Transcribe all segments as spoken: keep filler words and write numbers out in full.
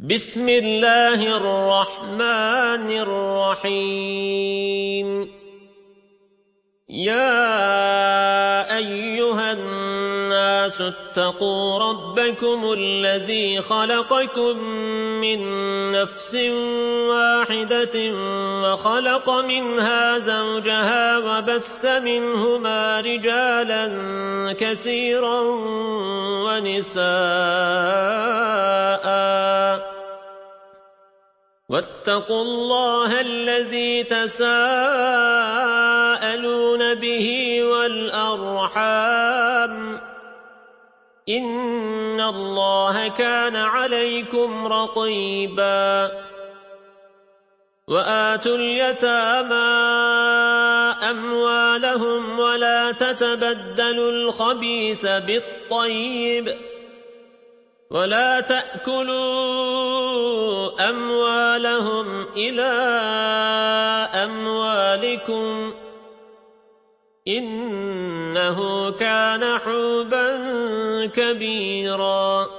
بسم الله الرحمن الرحيم. يا أيها الناس اتقوا ربكم الذي خلقكم من نفس واحدة وخلق منها زوجها وبث منهما رجالا كثيرا ونساء واتقوا الله الذي تساءلون به والأرحام إن الله كان عليكم رقيبا. وآتوا اليتامى أموالهم ولا تتبدلوا الخبيث بالطيب ولا تأكلوا أموالهم إلى أموالكم إنه كان حوبا كبيرا.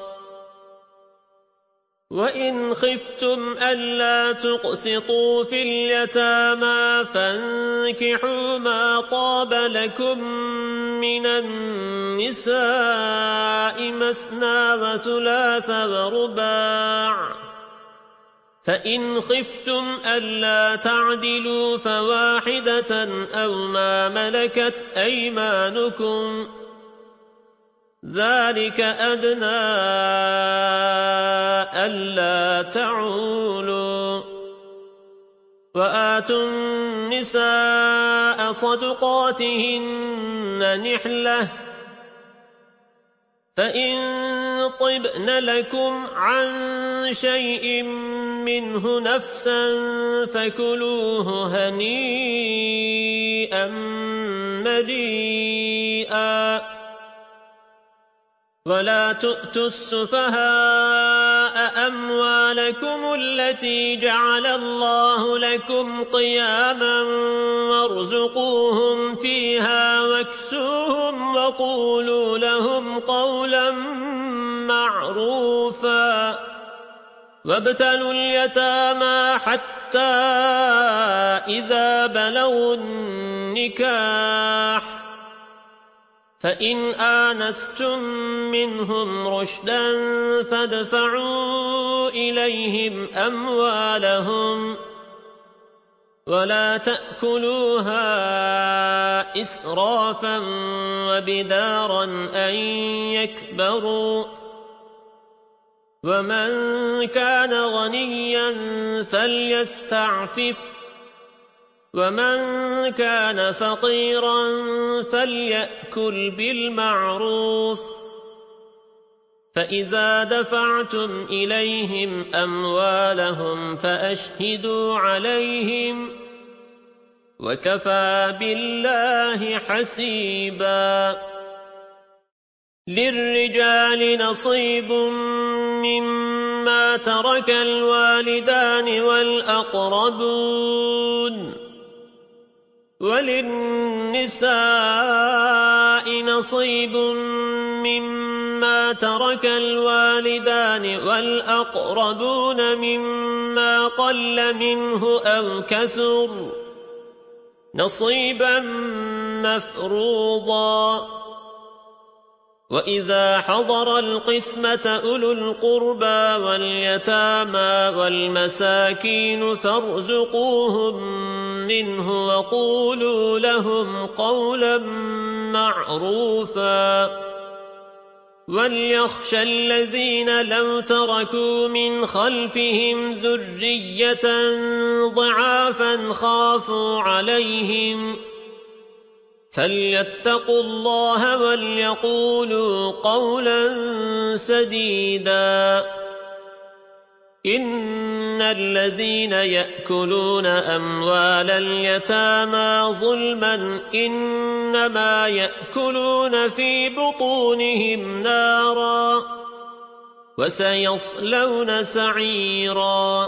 وإن خفتم ألا تقسطوا في اليتامى فانكحوا ما طاب لكم من النساء مثنى وثلاث ورباع، فإن خفتم ألا تعدلوا فواحدة أو ما ملكت أيمانكم ذلك أدنى ألا تعولوا. وآتوا النساء صدقاتهن نحلة فإن طبن لكم عن شيء منه نفسا فكلوه هنيئا مريئا. ولا تؤتوا السفهاء أموالكم التي جعل الله لكم قياما وارزقوهم فيها واكسوهم وقولوا لهم قولا معروفا. وابتلوا اليتامى حتى إذا بلغوا النكاح فإن آنستم منهم رشدا فادفعوا إليهم أموالهم ولا تأكلوها إسرافا وبدارا أن يكبروا. ومن كان غنيا فليستعفف ومن كان فقيرا فليأكل بالمعروف. فإذا دفعتم إليهم أموالهم فأشهدوا عليهم وكفى بالله حسيبا. للرجال نصيب مما ترك الوالدان والأقربون وللنساء نصيب مما ترك الوالدان والأقربون مما قل منه أو كثر نصيبا مفروضا. وإذا حضر القسمة أولو القربى واليتامى والمساكين فارزقوهم منه وقولوا لهم قولا معروفا. وليخشى الذين لو تركوا من خلفهم ذرية ضعافا خافوا عليهم فليتقوا الله وليقولوا قولا سديدا. إن الذين يأكلون أموال اليتامى ظلما إنما يأكلون في بطونهم نارا وسيصلون سعيرا.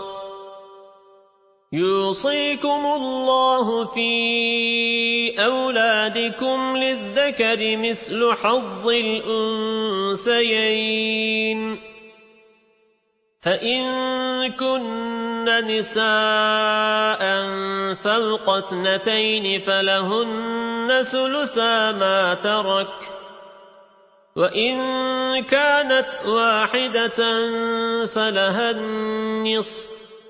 يوصيكم الله في أولادكم للذكر مثل حظ الأنثيين فإن كن نساء فوق اثنتين فلهن ثلثا ما ترك، وإن كانت واحدة فلها النصف،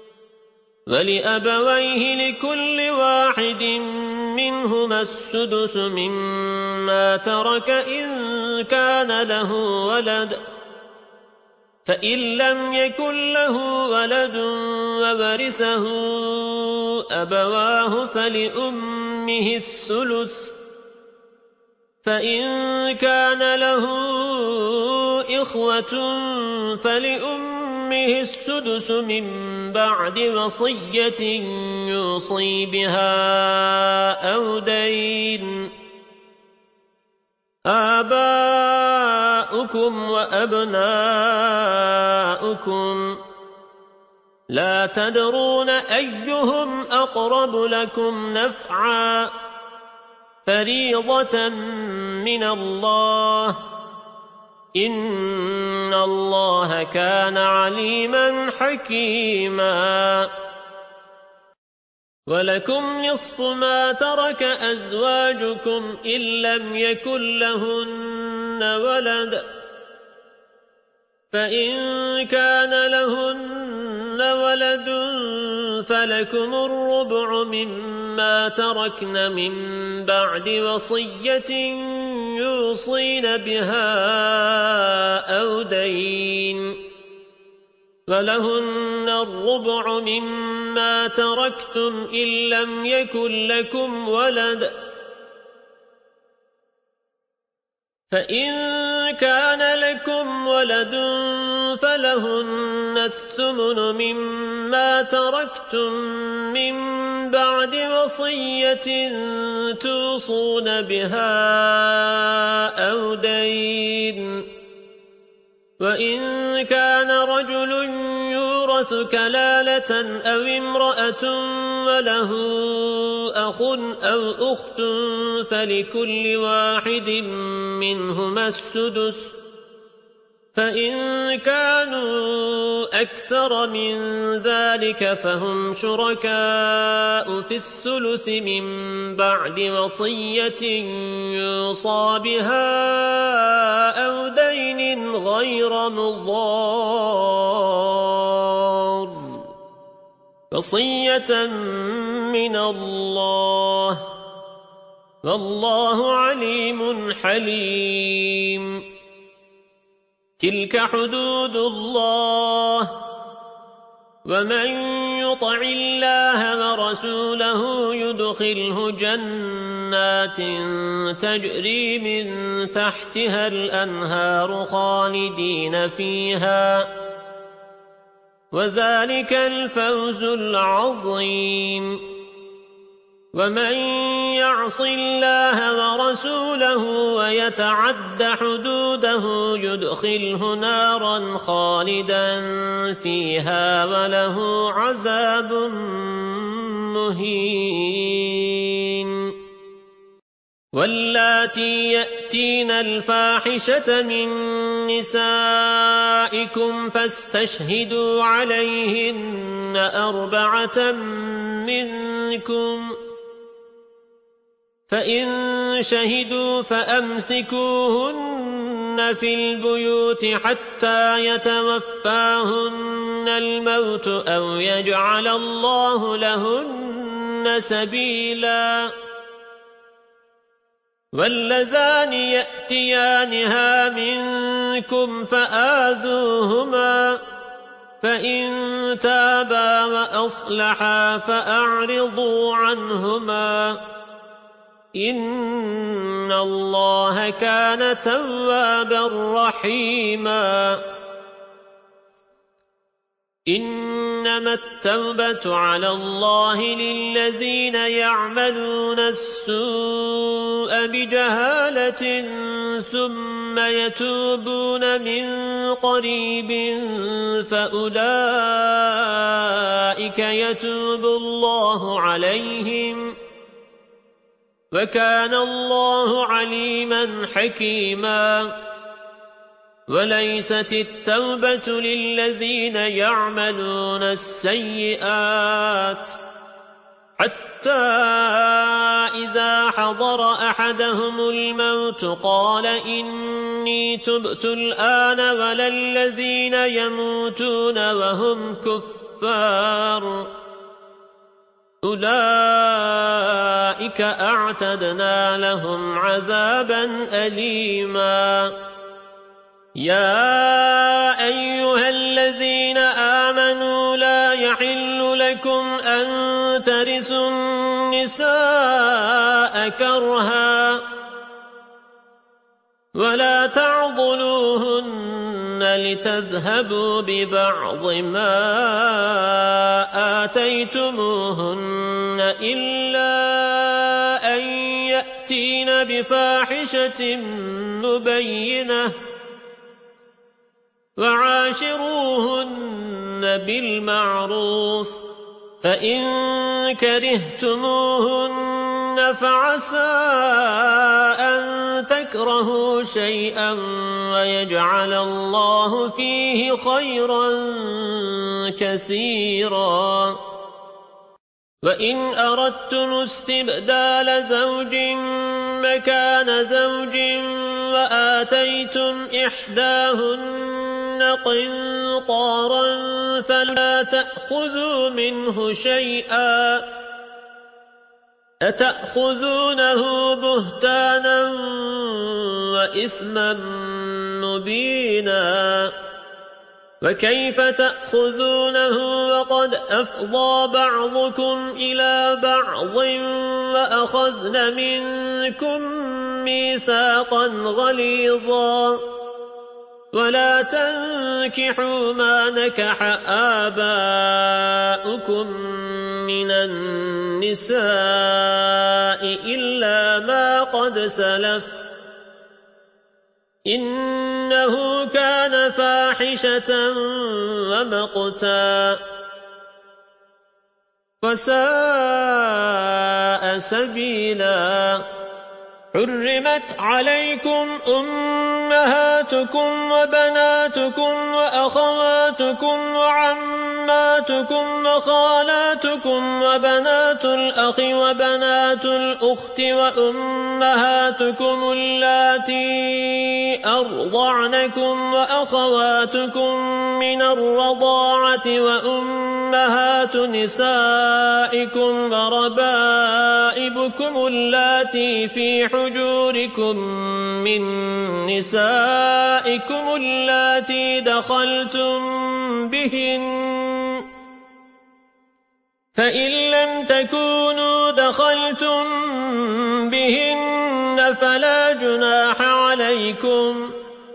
ولأبويه لكل واحد منهما السدس مما ترك إن كان له ولد، فإن لم يكن له ولد وورثه أبواه فلأمه الثلث، فإن كان له إخوة فلأمه السدس من بعد وصية يوصي بها أو دين. آباؤكم وأبناؤكم لا تدرون أيهم أقرب لكم نفعا، فريضة من الله، إن الله كان عليما حكيما. ولكم نصف ما ترك أزواجكم إن لم يكن لهن ولد، فإن كان لهن ولد فلكم الربع مما تركن من بعد وصية يوصين بها أو دين، ولهن الربع مما تركتم إن لم يكن لكم ولد، فإن كان لكم ولد فلهن الثمن مما تركتم من بعد وصية توصون بها أو دين، وإن كان رجل يورث كلالة أو امرأة وله أخ أو أخت فلكل واحد منهما السدس، فإن كانوا أكثر من ذلك فهم شركاء في الثلث من بعد وصية يوصى بها أو دين غير مضار، وصية من الله، والله عليم حليم. تلك حدود الله، ومن يطع الله ورسوله يدخله جنات تجري من تحتها الأنهار خالدين فيها، وذلك الفوز العظيم. ومن يعص الله ورسوله ويتعد حدوده يدخله نارا خالدا فيها وله عذاب مهين. واللاتي يأتين الفاحشة من نسائكم فاستشهدوا عليهن أربعة منكم، فإن شهدوا فأمسكوهن في البيوت حتى يتوفاهن الموت أو يجعل الله لهن سبيلا. واللذان يأتيانها منكم فآذوهما، فإن تابا وأصلحا فأعرضوا عنهما، إن الله كان توابا رحيما. إنما التوبة على الله للذين يعملون السوء بجهالة ثم يتوبون من قريب فأولئك يتوب الله عليهم، وكان الله عليما حكيما. وليست التوبة للذين يعملون السيئات حتى إذا حضر أحدهم الموت قال إني تبت الآن ولا الذين يموتون وهم كفار أولئك أعتدنا لهم عذابا أليما يا أيها الذين آمنوا لا يحل لكم أن ترثوا النساء كرها ولا تعضلوهن لتذهبوا ببعض ما آتيتموهن إلا أن يأتين بفاحشة مبينة وعاشروهن بالمعروف فإن كرهتموهن فعسى أن تكرهوا شيئا ويجعل الله فيه خيرا كثيرا وإن أردتم استبدال زوج مكان زوج وآتيتم إحداهن قنطارا فلا تأخذوا منه شيئا أتأخذونه بهتانا وإثما مبينا وكيف تأخذونه وقد أفضى بعضكم إلى بعض وأخذن منكم ميثاقا غليظا ولا تنكحوا ما نكح آباؤكم من النساء إلا ما قد سلف إنه كان فاحشة ومقتا وساء سبيلا حرمت عليكم أمهاتكم وبناتكم وأخواتكم وعماتكم وخالاتكم وبنات الأخ وبنات الأخت وأمهاتكم اللاتي أرضعنكم وأخواتكم من الرضاعة وأمهات نسائكم وربائبكم اللاتي في حجوركم من نسائكم اللاتي دخلتم بهن فإن لم تكونوا دخلتم بهن فلا جناح عليكم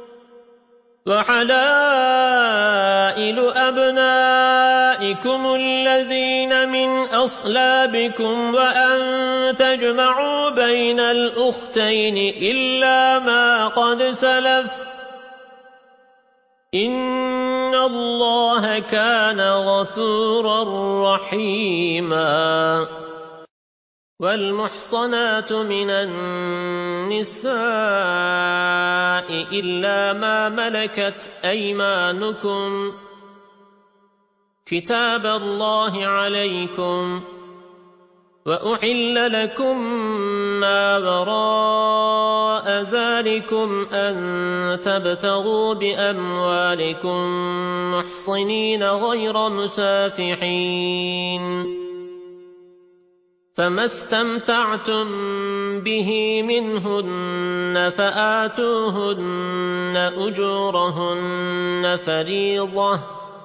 وحلائل أبنائكم الذين من أصلابكم وأن تجمعوا بين الأختين إلا ما قد سلف إن الله كان غفورا رحيما والمحصنات من النساء إلا ما ملكت أيمانكم كتاب الله عليكم وأحل لكم ما وراء ذلكم أن تبتغوا بأموالكم محصنين غير مسافحين فما استمتعتم به منهن فآتوهن أجورهن فريضة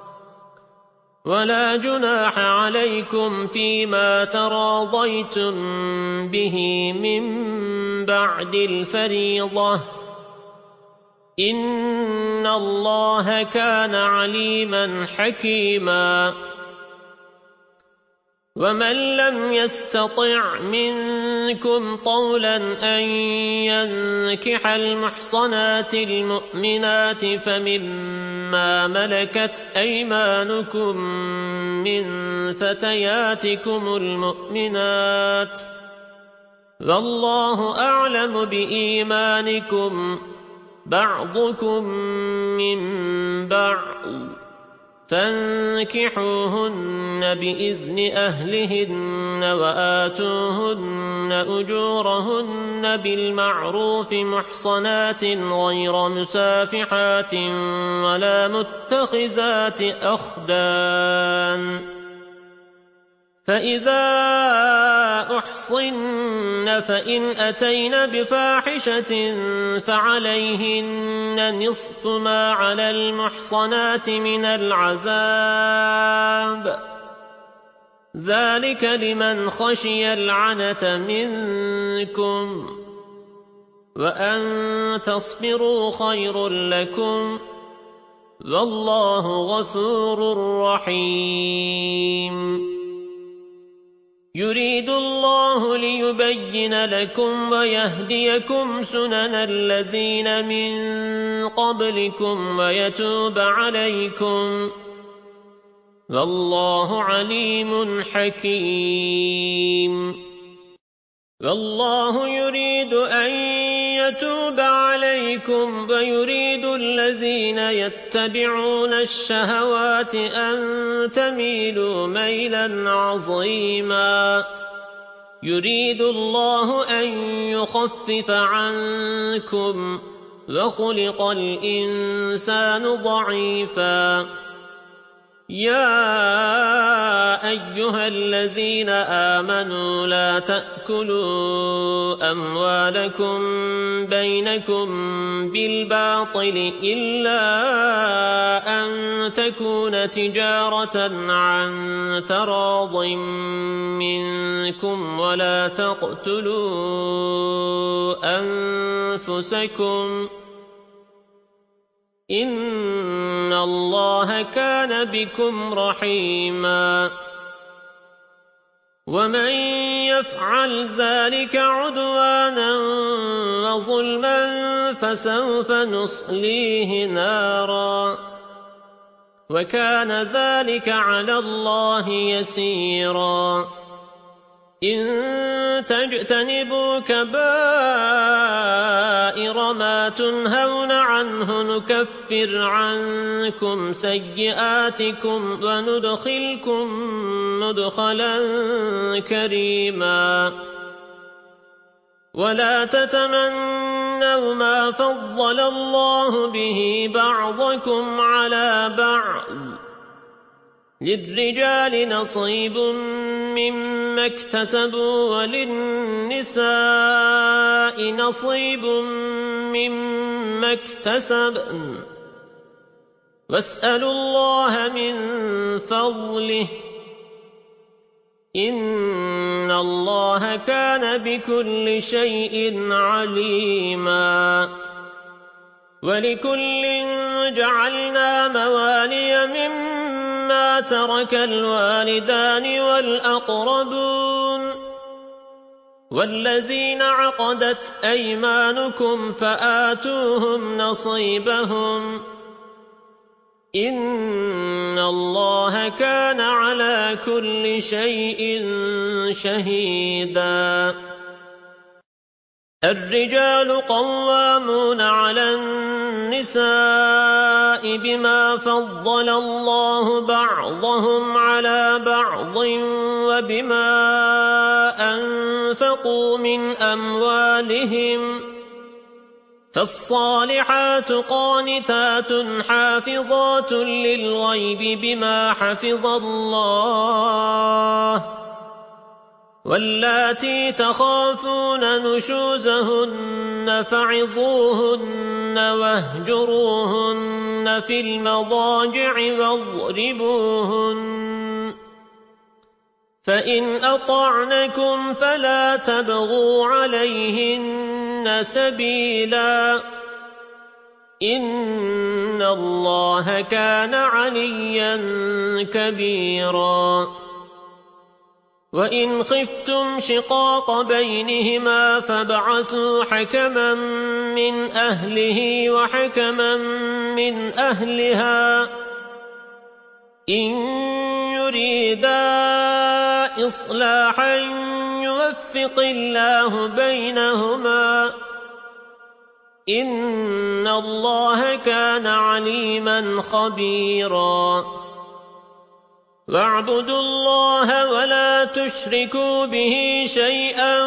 ولا جناح عليكم فيما تراضيتم به من بعد الفريضة إن الله كان عليما حكيما ومن لم يستطع منكم طولا أن ينكح المحصنات المؤمنات فمما ملكت أيمانكم من فتياتكم المؤمنات والله أعلم بإيمانكم بعضكم من بعض فانكحوهن بإذن أهلهن وآتوهن أجورهن بالمعروف محصنات غير مسافحات ولا متخذات أخدان فإذا أحصن فإن أتين بفاحشة فعليهن نصف ما على المحصنات من العذاب ذلك لمن خشي العنة منكم وأن تصبروا خير لكم والله غفور رحيم يريد الله ليبين لكم ويهديكم سنن الذين من قبلكم ويتوب عليكم والله عليم حكيم والله يريد أن يتوب عليكم ويريد الذين يتبعون الشهوات أن تميلوا ميلا عظيما يريد الله أن يخفف عنكم وخلق الإنسان ضعيفا يا أيها الذين آمنوا لا تأكلوا أموالكم بينكم بالباطل إلا أن تكون تجارة عن تراض منكم ولا تقتلوا أنفسكم إن الله كان بكم رحيما ومن يفعل ذلك عدوانا وظلما فسوف نصليه نارا وكان ذلك على الله يسيرا إن تجتنبوا كبائر ما تنهون عنه نكفر عنكم سيئاتكم وندخلكم مدخلا كريما ولا تتمنوا ما فضل الله به بعضكم على بعض للرجال نصيب مما اكتسبوا وللنساء نصيب مما اكتسبن واسألوا الله من فضله إن الله كان بكل شيء عليما ولكل جعلنا موالي مما ترك الوالدان والأقربون والذين عقدت أيمانكم فآتوهم نصيبهم إن الله كان على كل شيء شهيدا الرجال قوامون على النساء بما فضل الله بعضهم على بعض وبما أنفقوا من أموالهم فالصالحات قانتات حافظات للغيب بما حفظ الله واللاتي تخافون نشوزهن فعظوهن واهجروهن في المضاجع واضربوهن فإن أطعنكم فلا تبغوا عليهن سبيلا إن الله كان عليا كبيرا وإن خفتم شقاق بينهما فابعثوا حكما من أهله وحكما من أهلها إن يريدا إصلاحا يوفق الله بينهما إن الله كان عليما خبيرا واعبدوا الله ولا تشركوا به شيئا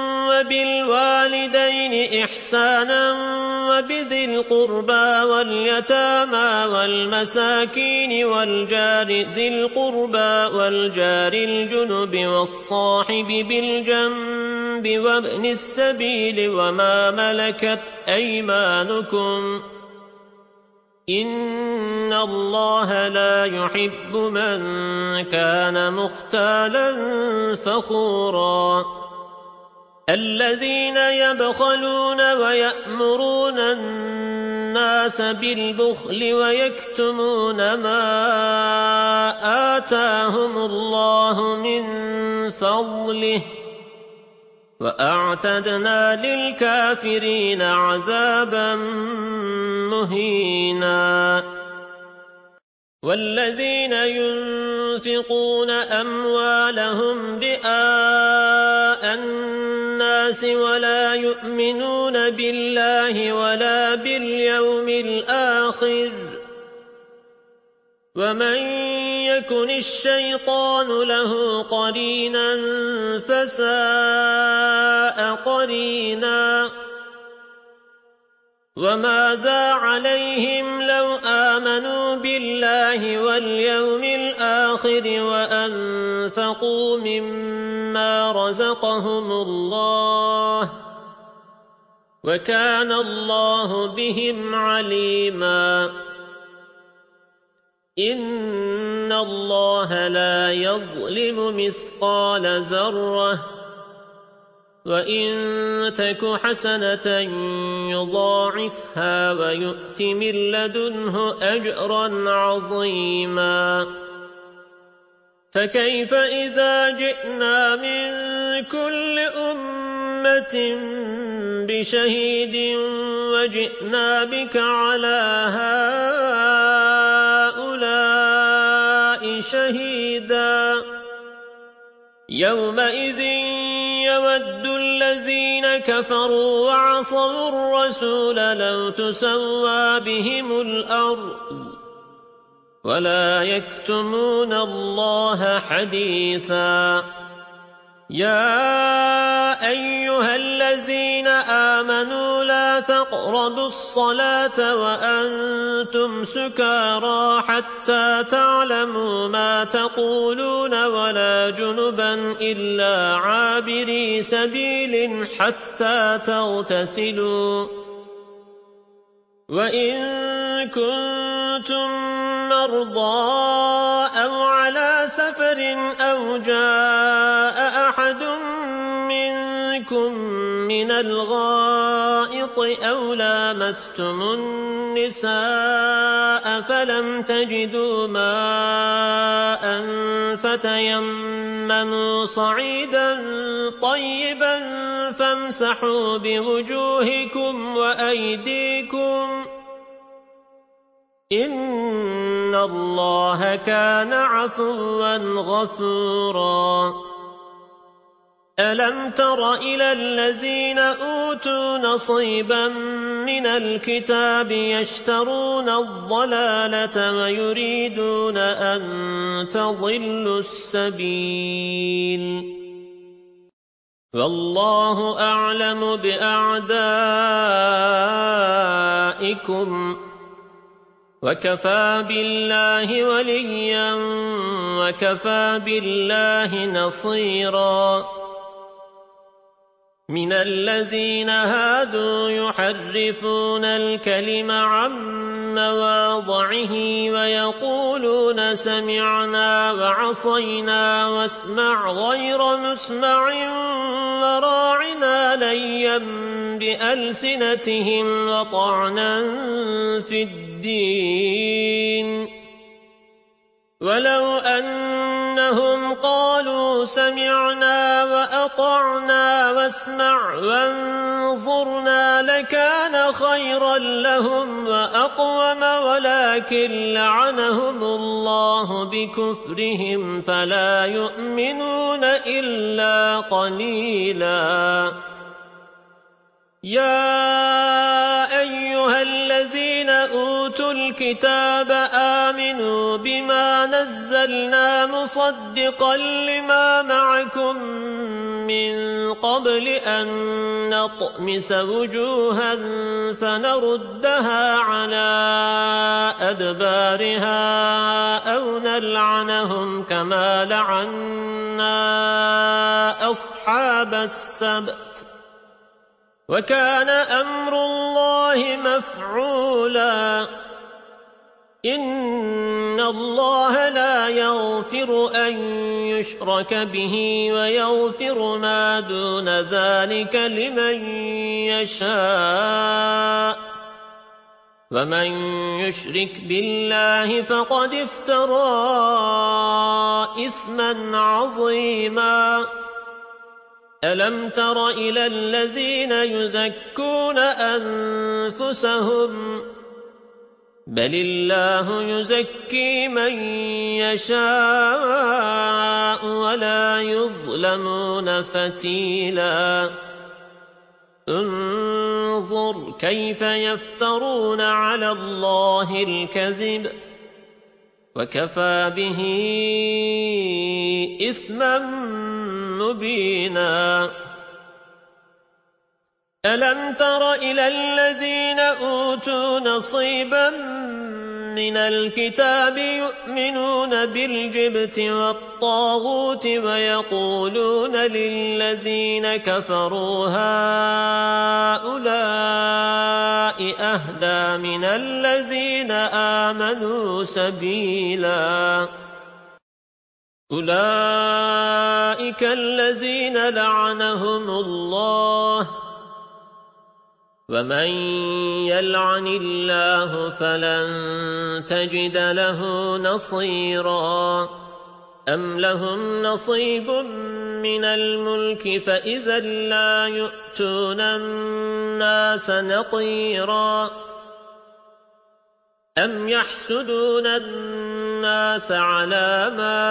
وبالوالدين إحسانا وبذي القربى واليتامى والمساكين والجار ذي القربى والجار الجنب والصاحب بالجنب وابن السبيل وما ملكت أيمانكم إن الله لا يحب من كان مختالا فخورا الذين يبخلون ويأمرون الناس بالبخل ويكتمون ما آتاهم الله من فضله وأعتدنا للكافرين عذابا مهينا والذين ينفقون أموالهم رئاء الناس ولا يؤمنون بالله ولا باليوم الآخر ومن يكن الشيطان له قرينا فساء قرينا وماذا عليهم لو آمنوا بالله واليوم الآخر وأنفقوا مما رزقهم الله وكان الله بهم عليما إن الله لا يظلم مثقال ذرة وإن تك حسنة يضاعفها ويؤت من لدنه أجرا عظيما فكيف إذا جئنا من كل أمة بشهيد وجئنا بك على هؤلاء شهيدا يومئذ يود الذين كفروا وعصوا الرسول لو تسوى بهم الأرض ولا يكتمون الله حديثا يا أيها الذين آمنوا لا تقربوا الصلاة وأنتم سكارى حتى تعلموا ما تقولون ولا جنبا إلا عابري سبيل حتى تغتسلوا وإن كنتم مرضى أو على سفر أو جاء أحد منكم من الغائط أو لامستم النساء فلم تجدوا ماء فتيمموا صعيدا طيبا فامسحوا بوجوهكم وأيديكم إن الله كان عفوا غفورا ألم تر إلى الذين أوتوا نصيبا من الكتاب يشترون الضلالة ويريدون أن تضلوا السبيل والله أعلم بأعدائكم وكفى بالله وليا وكفى بالله نصيرا من الذين هادوا يحرفون الكلم عن مواضعه ويقولون سمعنا وعصينا واسمع غير مسمع وراعنا ليا بألسنتهم وطعنا في الدين ولو أنهم قالوا سمعنا وأطعنا واسمع وانظرنا لكان خيرا لهم وأقوم ولكن لعنهم الله بكفرهم فلا يؤمنون إلا قليلا يا أيها الذين أوتوا الكتاب آمنوا بما نزلنا مصدقا لما معكم من قبل أن نطمس وجوها فنردها على أدبارها أو نلعنهم كما لعنا أصحاب السبت وكان أمر الله مفعولا إن الله لا يغفر أن يشرك به ويغفر ما دون ذلك لمن يشاء ومن يشرك بالله فقد افترى إثما عظيما ألم تر إلى الذين يزكون أنفسهم بل الله يزكي من يشاء ولا يظلمون فتيلا انظر كيف يفترون على الله الكذب وكفى به إثما مبينا ألم تر إلى الذين أوتوا نصيبا من الكتاب يؤمنون بالجبت والطاغوت ويقولون للذين كفروا هؤلاء أهدى من الذين آمنوا سبيلا أولئك الذين لعنهم الله ومن يلعن الله فلن تجد له نصيرا أم لهم نصيب من الملك فإذا لا يؤتون الناس نقيرا أم يحسدون الناس على ما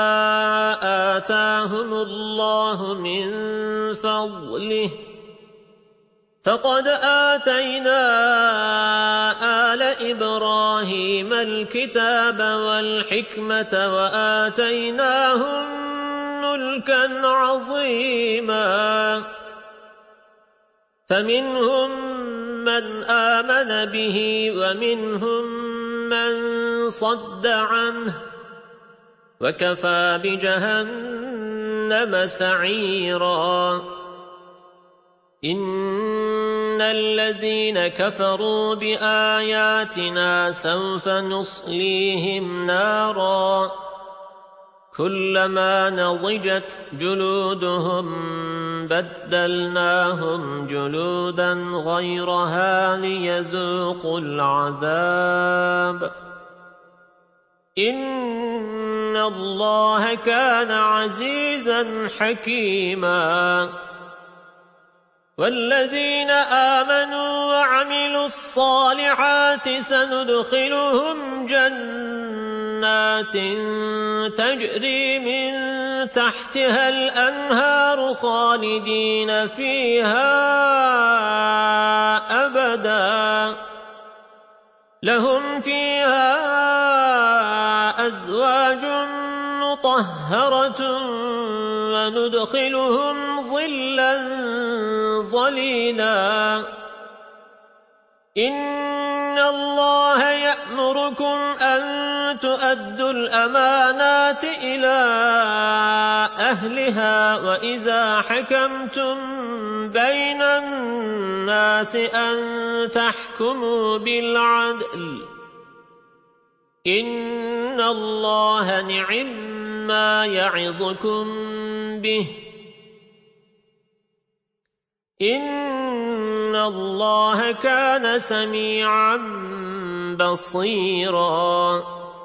آتاهم الله من فضله فقد آتينا آل إبراهيم الكتاب والحكمة وآتيناهم ملكا عظيما فمنهم من آمن به ومنهم من صد عنه وكفى بجهنم سعيرا إن الذين كفروا بآياتنا سوف نصليهم نارا كلما نضجت جلودهم بدلناهم جلودا غيرها ليذوقوا العذاب إن الله كان عزيزا حكيما والذين آمنوا وعملوا الصالحات سندخلهم جنات تجري من تحتها الأنهار خالدين فيها أبدا لهم فيها أزواج مطهرة وندخلهم ظلا ظليلا إن الله يأمركم أن تؤدوا الأمانات إلى أهلها وإذا حكمتم بين الناس أن تحكموا بالعدل إن الله نعم ما يعظكم به إن الله كان سميعا بصيرا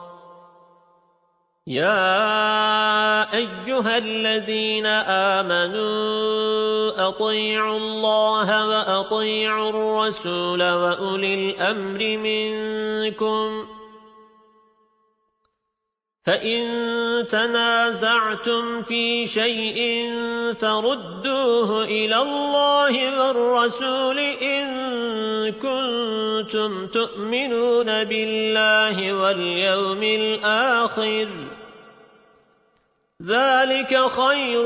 يا أيها الذين آمنوا أطيعوا الله وأطيعوا الرسول وأولي الأمر منكم فإن تنازعتم في شيء فردوه إلى الله والرسول إن كنتم تؤمنون بالله واليوم الآخر ذلك خير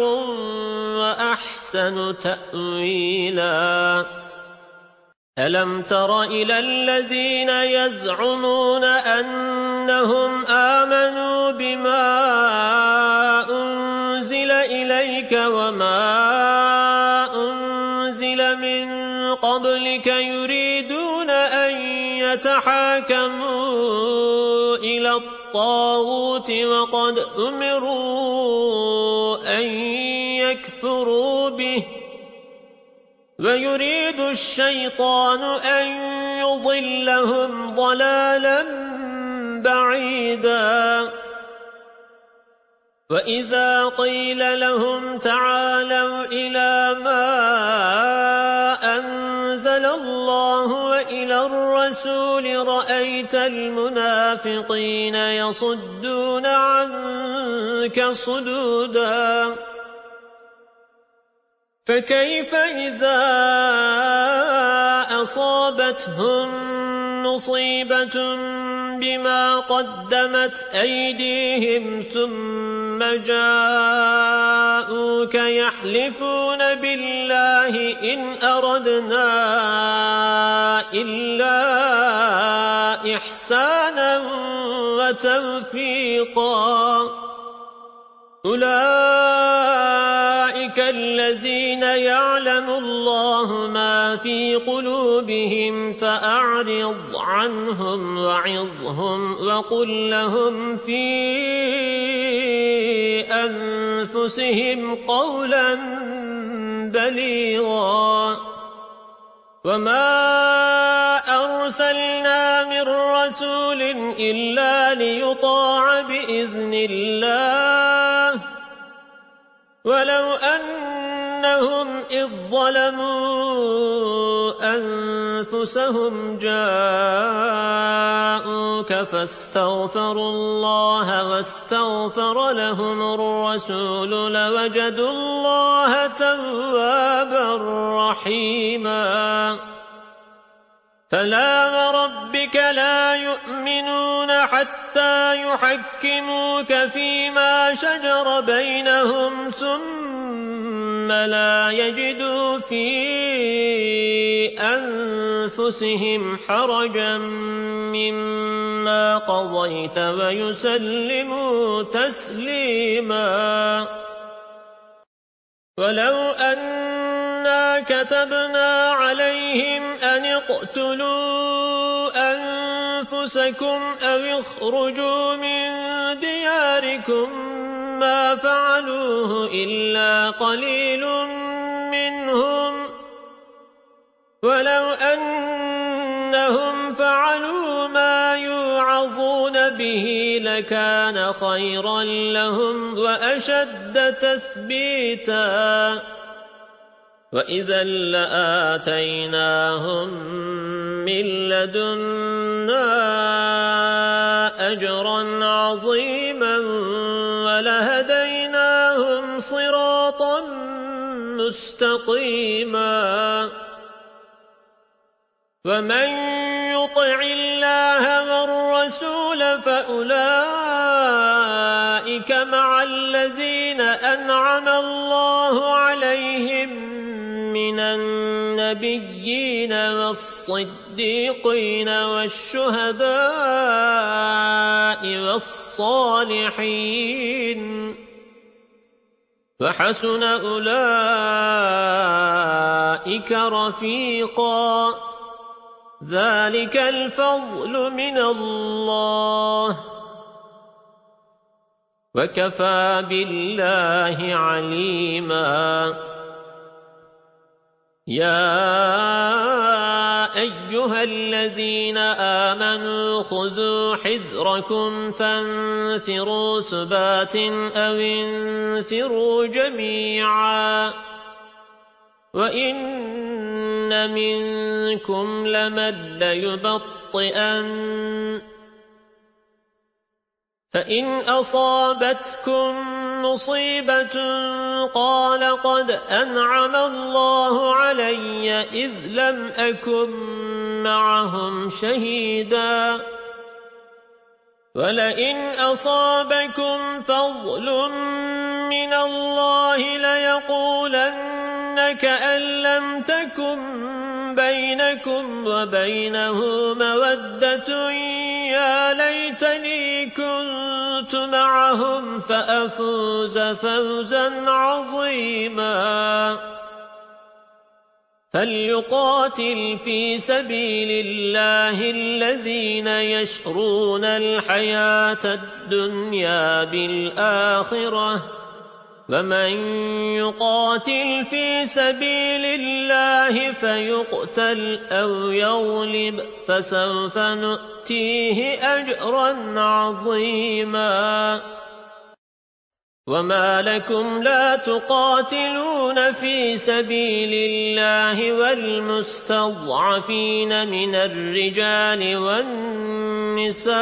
وأحسن تأويلا ألم تر إلى الذين يزعمون أنهم آمنوا بما أنزل إليك وما أنزل من قبلك يريدون أن يتحاكموا إلى الطاغوت وقد أمروا أن يكفروا به ويريد الشيطان أن يضلهم ضلالا بعيدا وإذا قيل لهم تعالوا إلى ما أنزل الله وإلى الرسول رأيت المنافقين يصدون عنك صدودا فكيف إذا أصابتهم مصيبة بما قدمت أيديهم ثم جاءوك يحلفون بالله إن أردنا إلا إحسانا وتوفيقا أولئك الذين يعلم الله ما في قلوبهم فأعرض عنهم وعظهم وقل لهم في أنفسهم قولا بليغا وما أرسلنا من رسول إلا ليطاع بإذن الله ولو أنهم إذ ظلموا أنفسهم جاءوك فاستغفروا الله واستغفر لهم الرسول لوجدوا الله توابا رحيما فلا وربك لا يؤمنون حتى يحكموك فيما شجر بينهم ثم لا يجدوا في أنفسهم حرجا مما قضيت ويسلموا تسليما ولو أنا كتبنا عليهم أن اقتلوا أنفسكم أو اخرجوا من دياركم ما فعلوه إلا قليل منهم ولو أنهم فعلوا ما يوعظون به لكان خيرا لهم وأشد تثبيتا وإذا لآتيناهم من لدنا أجرا عظيما ولهديناهم صراطا مستقيما ومن يطع الله والرسول فأولئك مع الذين أنعم الله عليهم من النبيين والصديقين والشهداء والصالحين وحسن أولئك رفيقا ذلك الفضل من الله وكفى بالله عليما يا أيها الذين آمنوا خذوا حذركم فانفروا ثبات أو انفروا جميعا وإن منكم لمن ليبطئن فإن أصابتكم مصيبة قال قد أنعم الله علي إذ لم أكن معهم شهيدا ولئن أصابكم فضل من الله ليقولن كأن لم تكن بينكم وبينه مودة يا ليتني كنت معهم فأفوز فوزا عظيما فليقاتل في سبيل الله الذين يشرون الحياة الدنيا بالآخرة ومن يقاتل في سبيل الله فيقتل أو يغلب فسوف نؤتيه أجرا عظيما وما لكم لا تقاتلون في سبيل الله والمستضعفين من الرجال والنساء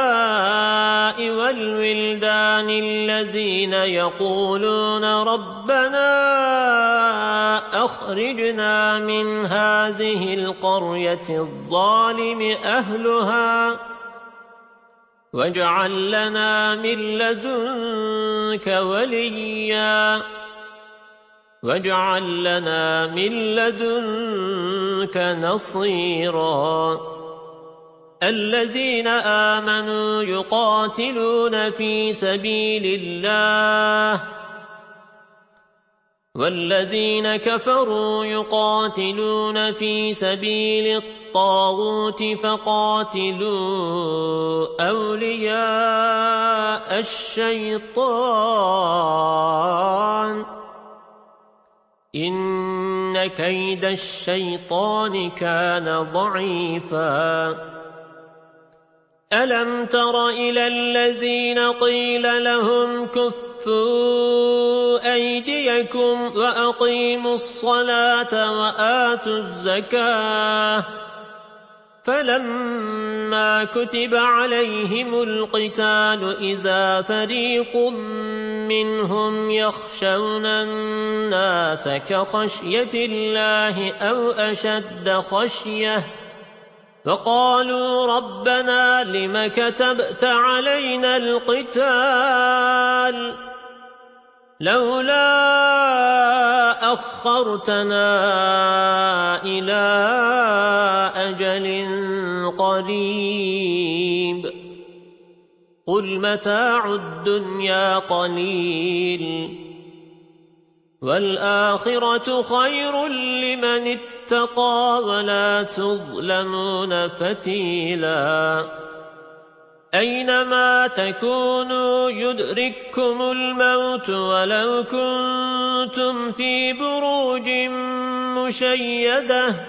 والولدان الذين يقولون ربنا أخرجنا من هذه القرية الظالم أهلها واجعل لنا من لدنك وليا واجعل لنا من لدنك نصيرا الذين آمنوا يقاتلون في سبيل الله والذين كفروا يقاتلون في سبيل الطاغوت فقاتلوا أولياء الشيطان إن كيد الشيطان كان ضعيفا ألم تر إلى الذين قيل لهم كفوا أيديكم وأقيموا الصلاة وآتوا الزكاة فلما كتب عليهم القتال إذا فريق منهم يخشون الناس كخشية الله أو أشد خشية فقالوا ربنا لم كتبت علينا القتال لولا أخرتنا إلى أجل قريب قل متاع الدنيا قليل والآخرة خير لمن اتقى ولا تظلمون فتيلا أينما تكونوا يدرككم الموت ولو كنتم في بروج مشيدة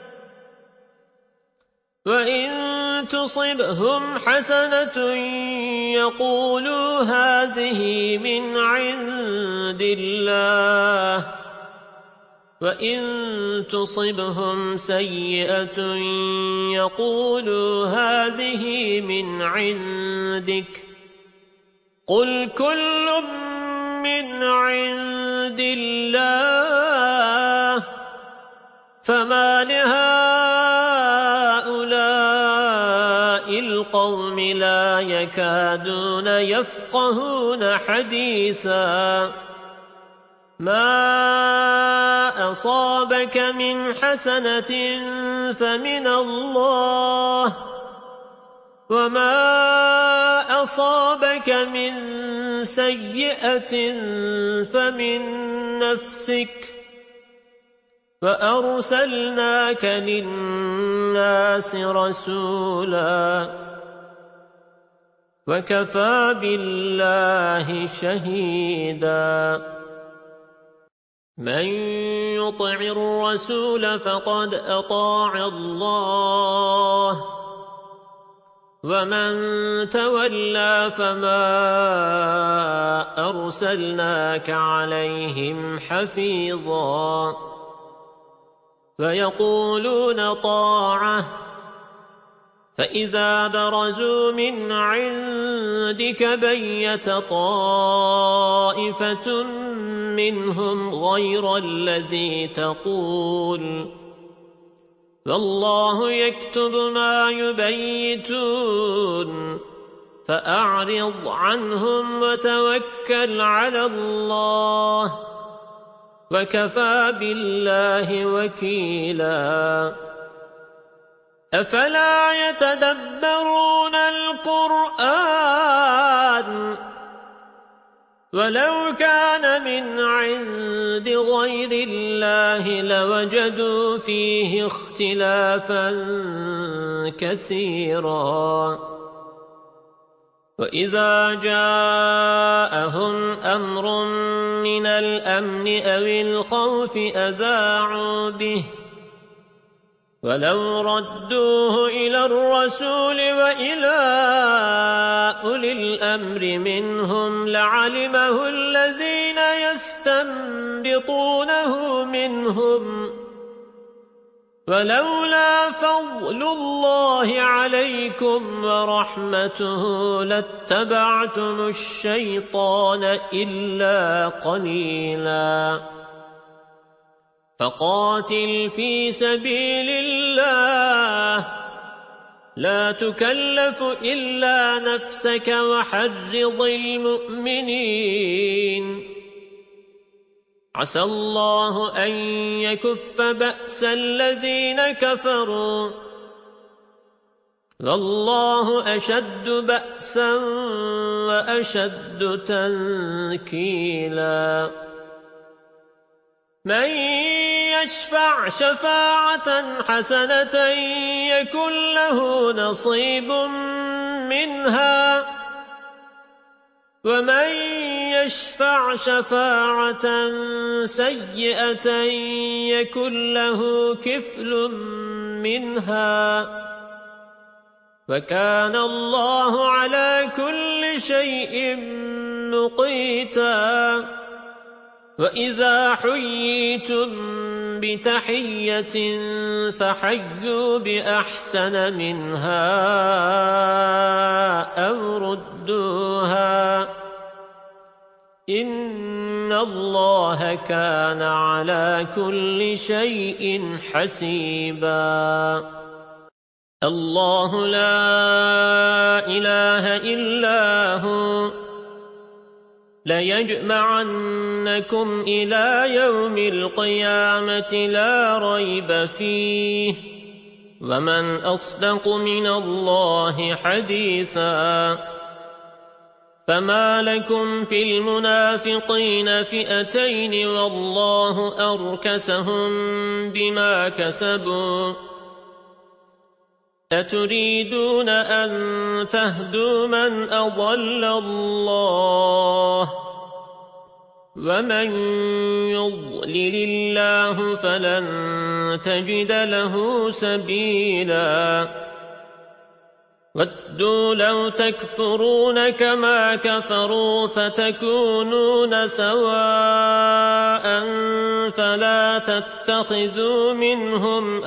وإن تصبهم حسنة يقولوا هذه من عند الله وإن تصبهم سيئة يقولوا هذه من عندك قل كل من عند الله فما لهؤلاء القوم لا يكادون يفقهون حديثا ما أصابك من حسنة فمن الله وما أصابك من سيئة فمن نفسك وأرسلناك للناس رسولا وكفى بالله شهيدا من يطع الرسول فقد أطاع الله ومن تولى فما أرسلناك عليهم حفيظا فيقولون طاعة فإذا برزوا من عندك بيت طائفة منهم غير الذي تقول والله يكتب ما يبيتون فأعرض عنهم وتوكل على الله وكفى بالله وكيلا أفلا يتدبرون القرآن ولو كان من عند غير الله لوجدوا فيه اختلافا كثيرا وإذا جاءهم أمر من الأمن أو الخوف أذاعوا به ولو ردوه إلى الرسول وإلى أولي الأمر منهم لعلمه الذين يستنبطونه منهم ولولا فضل الله عليكم ورحمته لاتبعتم الشيطان إلا قليلا فقاتل في سبيل الله لا تكلف إلا نفسك وحرض المؤمنين عسى الله أن يكف بأس الذين كفروا والله أشد بأسا وأشد تنكيلا من يشفع شفاعة حسنة يكن له نصيب منها ومن يشفع شفاعة سيئة يكن له كفل منها وكان الله على كل شيء مقيتا وإذا حييتم بتحية فحيوا بأحسن منها أو ردوها إن الله كان على كل شيء حسيبا الله لا إله إلا هو ليجمعنكم إلى يوم القيامة لا ريب فيه ومن أصدق من الله حديثا فما لكم في المنافقين فئتين والله أركسهم بما كسبوا أتريدون أن تهدوا من أضل الله ومن يضلل الله فلن تجد له سبيلا ودوا لو تكفرون كما كفروا فتكونون سواء فلا تتخذوا منهم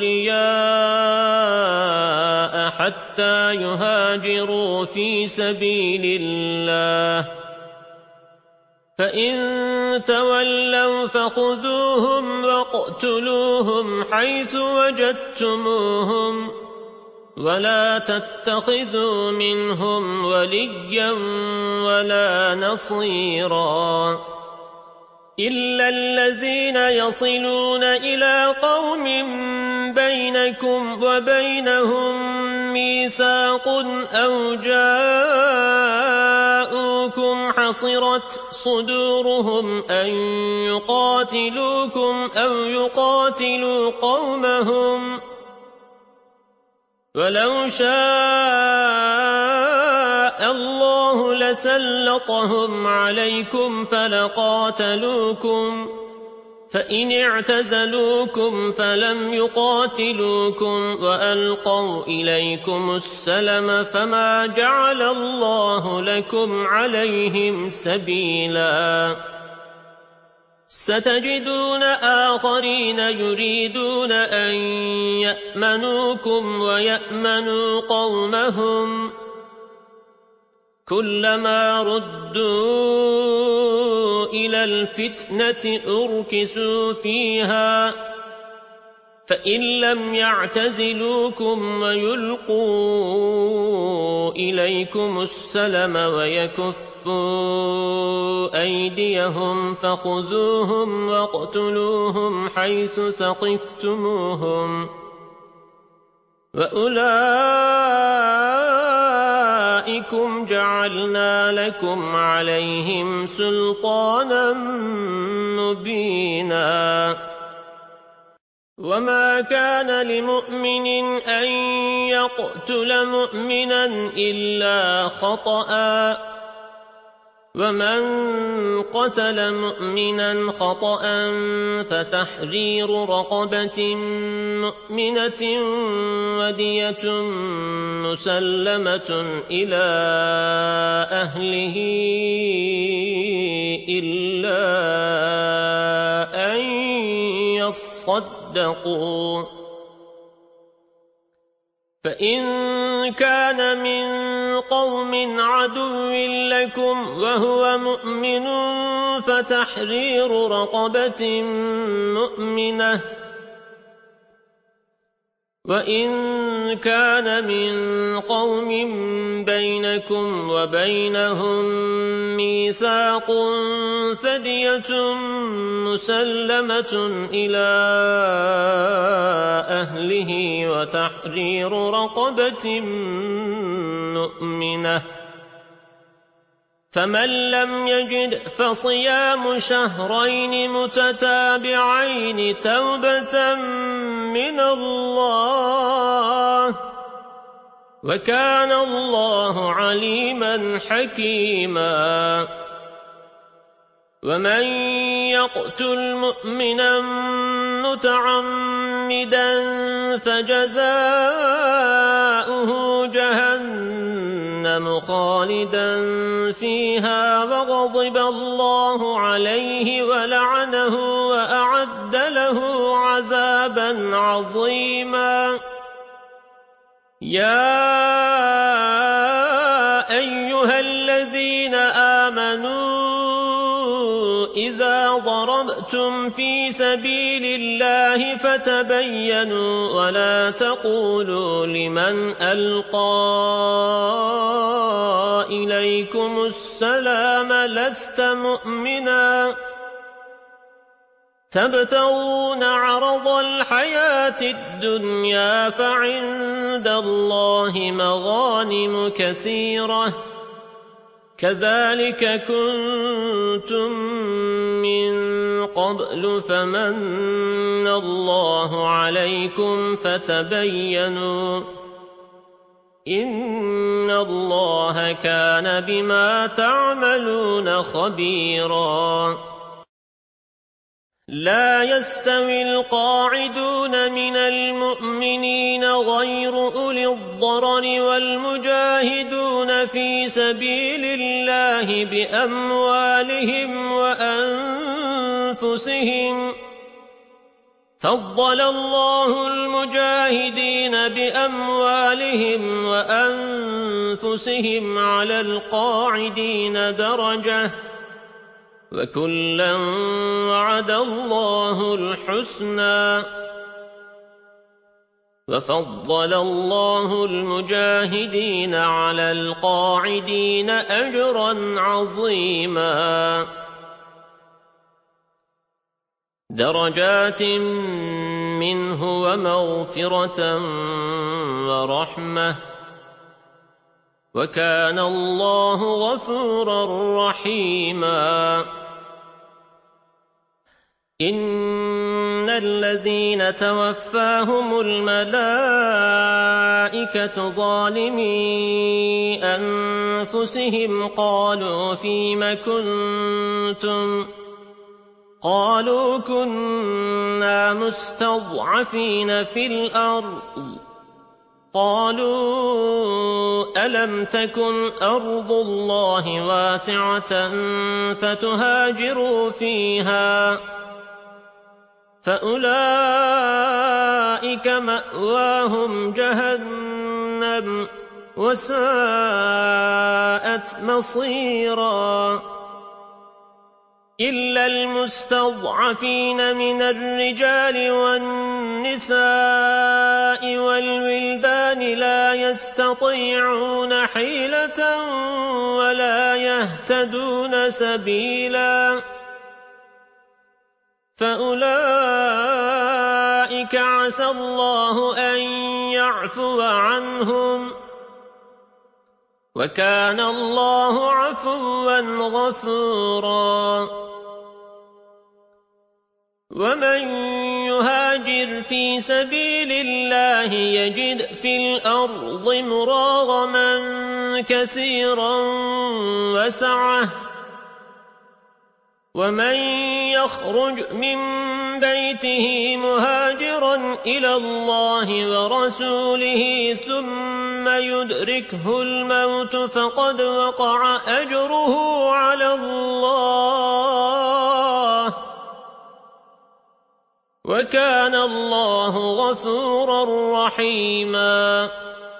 أولياء حتى يهاجروا في سبيل الله فإن تولوا فخذوهم واقتلوهم حيث وجدتموهم ولا تتخذوا منهم وليا ولا نصيرا إلا الذين يصلون إلى قوم بينكم وبينهم ميثاق أو جاءوكم حصرت صدورهم أن يقاتلوكم أو يقاتلوا قومهم ولو شاء الله لسلطهم عليكم فلقاتلوكم فإن اعتزلوكم فلم يقاتلوكم وألقوا إليكم السلم فما جعل الله لكم عليهم سبيلا ستجدون آخرين يريدون أن يأمنوكم ويأمنوا قومهم كلما ردوا إلى الفتنة أركسوا فيها فإن لم يعتزلوكم ويلقوا إليكم السلم ويكفوا أيديهم فخذوهم واقتلوهم حيث ثقفتموهم وأولئكم جعلنا لكم عليهم سلطانا مبينا وما كان لمؤمن أن يقتل مؤمنا إلا خطأ ومن قتل مؤمنا خطأ فتحرير رقبة مؤمنة ودية مسلمة إلى أهله إلا أن يصدقوا فإن كان من قوم عدو لكم وهو مؤمن فتحرير رقبة مؤمنة وإن كان من قوم بينكم وبينهم ميثاق فدية مسلمة إلى أهله وتحرير رقبة مؤمنة فمن لم يجد فصيام شهرين متتابعين توبة من الله وكان الله عليما حكيما ومن يقتل مؤمنا متعمدا فجزاؤه جهنم خالدا فيها وغضب الله عليه ولعنه وأعد له عذابا عظيما يا أيها الذين آمنوا إذا ضربتم في سبيل الله فتبينوا ولا تقولوا لمن ألقى إليكم السلام لست مؤمنا تبتغون عرض الحياة الدنيا فعند الله مغانم كثيرة كذلك كنتم من قبل فمن الله عليكم فتبينوا إن الله كان بما تعملون خبيرا لا يستوي القاعدون من المؤمنين غير أولي الضرر والمجاهدون في سبيل الله بأموالهم وأنفسهم فضل الله المجاهدين بأموالهم وأنفسهم على القاعدين درجة وكلا وعد الله الحسنى وفضل الله المجاهدين على القاعدين أجرا عظيما درجات منه ومغفرة ورحمة وكان الله غفورا رحيما إن الذين توفاهم الملائكة ظالمي أنفسهم قالوا فيم كنتم قالوا كنا مستضعفين في الأرض قالوا ألم تكن أرض الله واسعة فتهاجروا فيها فأولئك مأواهم جهنم وساءت مصيرا إلا المستضعفين من الرجال والنساء والولدان لا يستطيعون حيلة ولا يهتدون سبيلا فأولئك عسى الله أن يعفو عنهم وكان الله عفوا غفورا ومن يهاجر في سبيل الله يجد في الأرض مراغما كثيرا وسعة ومن يخرج من بيته مهاجرا إلى الله ورسوله ثم يدركه الموت فقد وقع أجره على الله وكان الله غفورا رحيما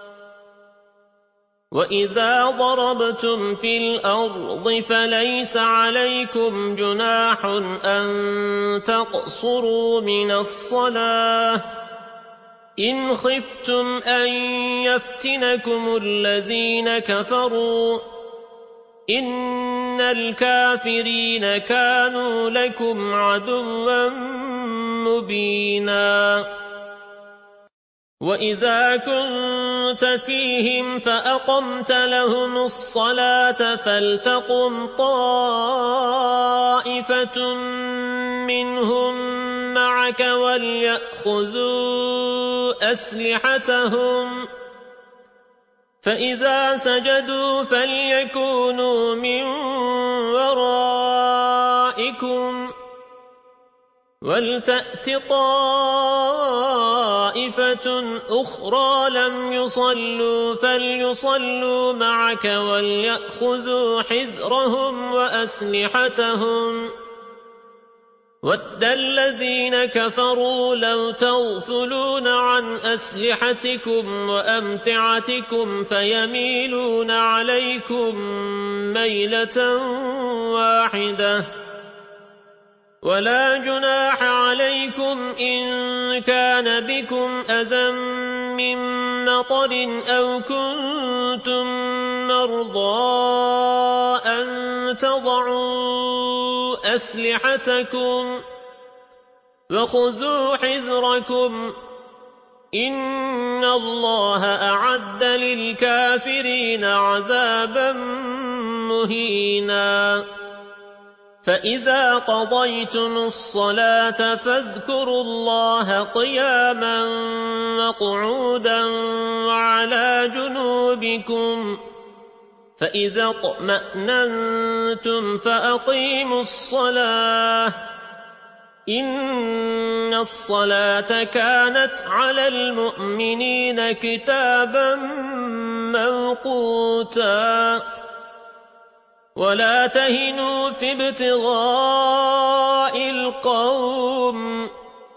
وإذا ضربتم في الأرض فليس عليكم جناح أن تقصروا من الصلاة إن خفتم أن يفتنكم الذين كفروا إن الكافرين كانوا لكم عدوا مبينا وإذا كنت فيهم فأقمت لهم الصلاة فلتقم طائفة منهم معك وليأخذوا أسلحتهم فإذا سجدوا فليكونوا من ورائكم ولتأت طائفة أخرى لم يصلوا فليصلوا معك وليأخذوا حذرهم وأسلحتهم وَدَّ الَّذِينَ كَفَرُوا لَوْ تَغْفُلُونَ عَنْ أَسْلِحَتِكُمْ وَأَمْتِعَتِكُمْ فَيَمِيلُونَ عَلَيْكُمْ مَيْلَةً وَاحِدَةً وَلَا جُنَاحَ عَلَيْكُمْ إِن كَانَ بِكُمْ أَذًى مِّن مَّطَرٍ أَوْ كُنتُم مَّرْضَىٰ أَن تَضَعُوا أَسْلِحَتَكُمْ وَخُذُوا حِذْرَكُمْ إِنَّ اللَّهَ أَعَدَّ لِلْكَافِرِينَ عَذَابًا مُّهِينًا فَإِذَا قَضَيْتُمُ الصَّلَاةَ فاذكروا اللَّهَ قِيَامًا وَقُعُودًا وَعَلَى جُنُوبِكُمْ فَإِذَا اطْمَأْنَنتُمْ فَأَقِيمُوا الصَّلَاةَ إِنَّ الصَّلَاةَ كَانَتْ عَلَى الْمُؤْمِنِينَ كِتَابًا مَّوْقُوتًا وَلَا تَهِنُوا فِي ابْتِغَاءِ الْقَوْمِ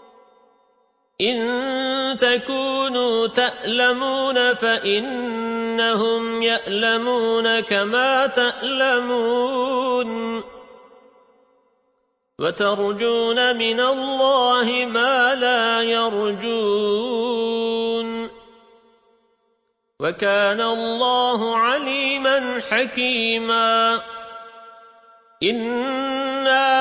إِن تَكُونُوا تَأْلَمُونَ فَإِنَّهُمْ يَأْلَمُونَ كَمَا تَأْلَمُونَ وَتَرْجُونَ مِنَ اللَّهِ مَا لَا يَرْجُونَ وَكَانَ اللَّهُ عَلِيمًا حَكِيمًا إِنَّا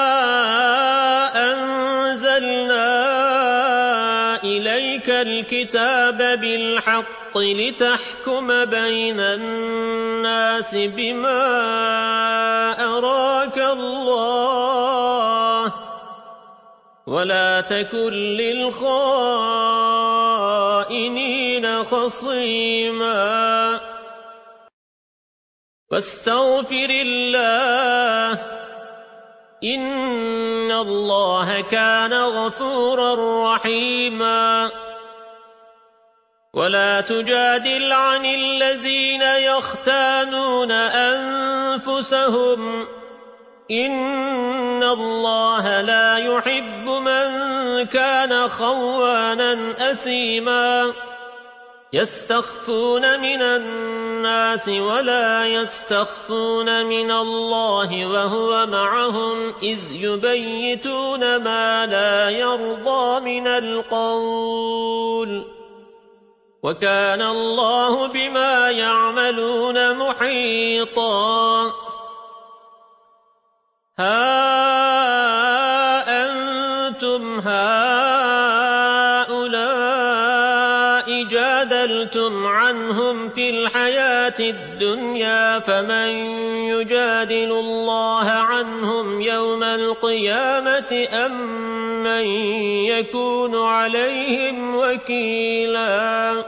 أَنزَلْنَا إِلَيْكَ الْكِتَابَ بِالْحَقِّ لِتَحْكُمَ بَيْنَ النَّاسِ بِمَا أَرَاكَ اللَّهُ وَلَا تَكُنْ لِلْخَائِنِينَ خَصِيمًا وَاسْتَغْفِرِ اللَّهَ إِنَّ اللَّهَ كَانَ غَفُورًا رَّحِيمًا ولا تجادل عن الذين يختانون أنفسهم إن الله لا يحب من كان خوانا أثيما يستخفون من الناس ولا يستخفون من الله وهو معهم إذ يبيتون ما لا يرضى من القول وكان الله بما يعملون محيطا ها أنتم هؤلاء جادلتم عنهم في الحياة الدنيا فمن يجادل الله عنهم يوم القيامة أم من يكون عليهم وكيلا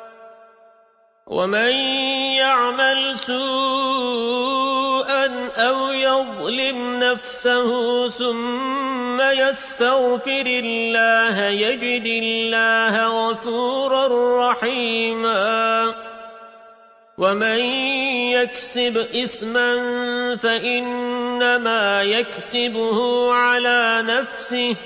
ومن يعمل سوءا أو يظلم نفسه ثم يستغفر الله يجد الله غفورا رحيما ومن يكسب إثما فإنما يكسبه على نفسه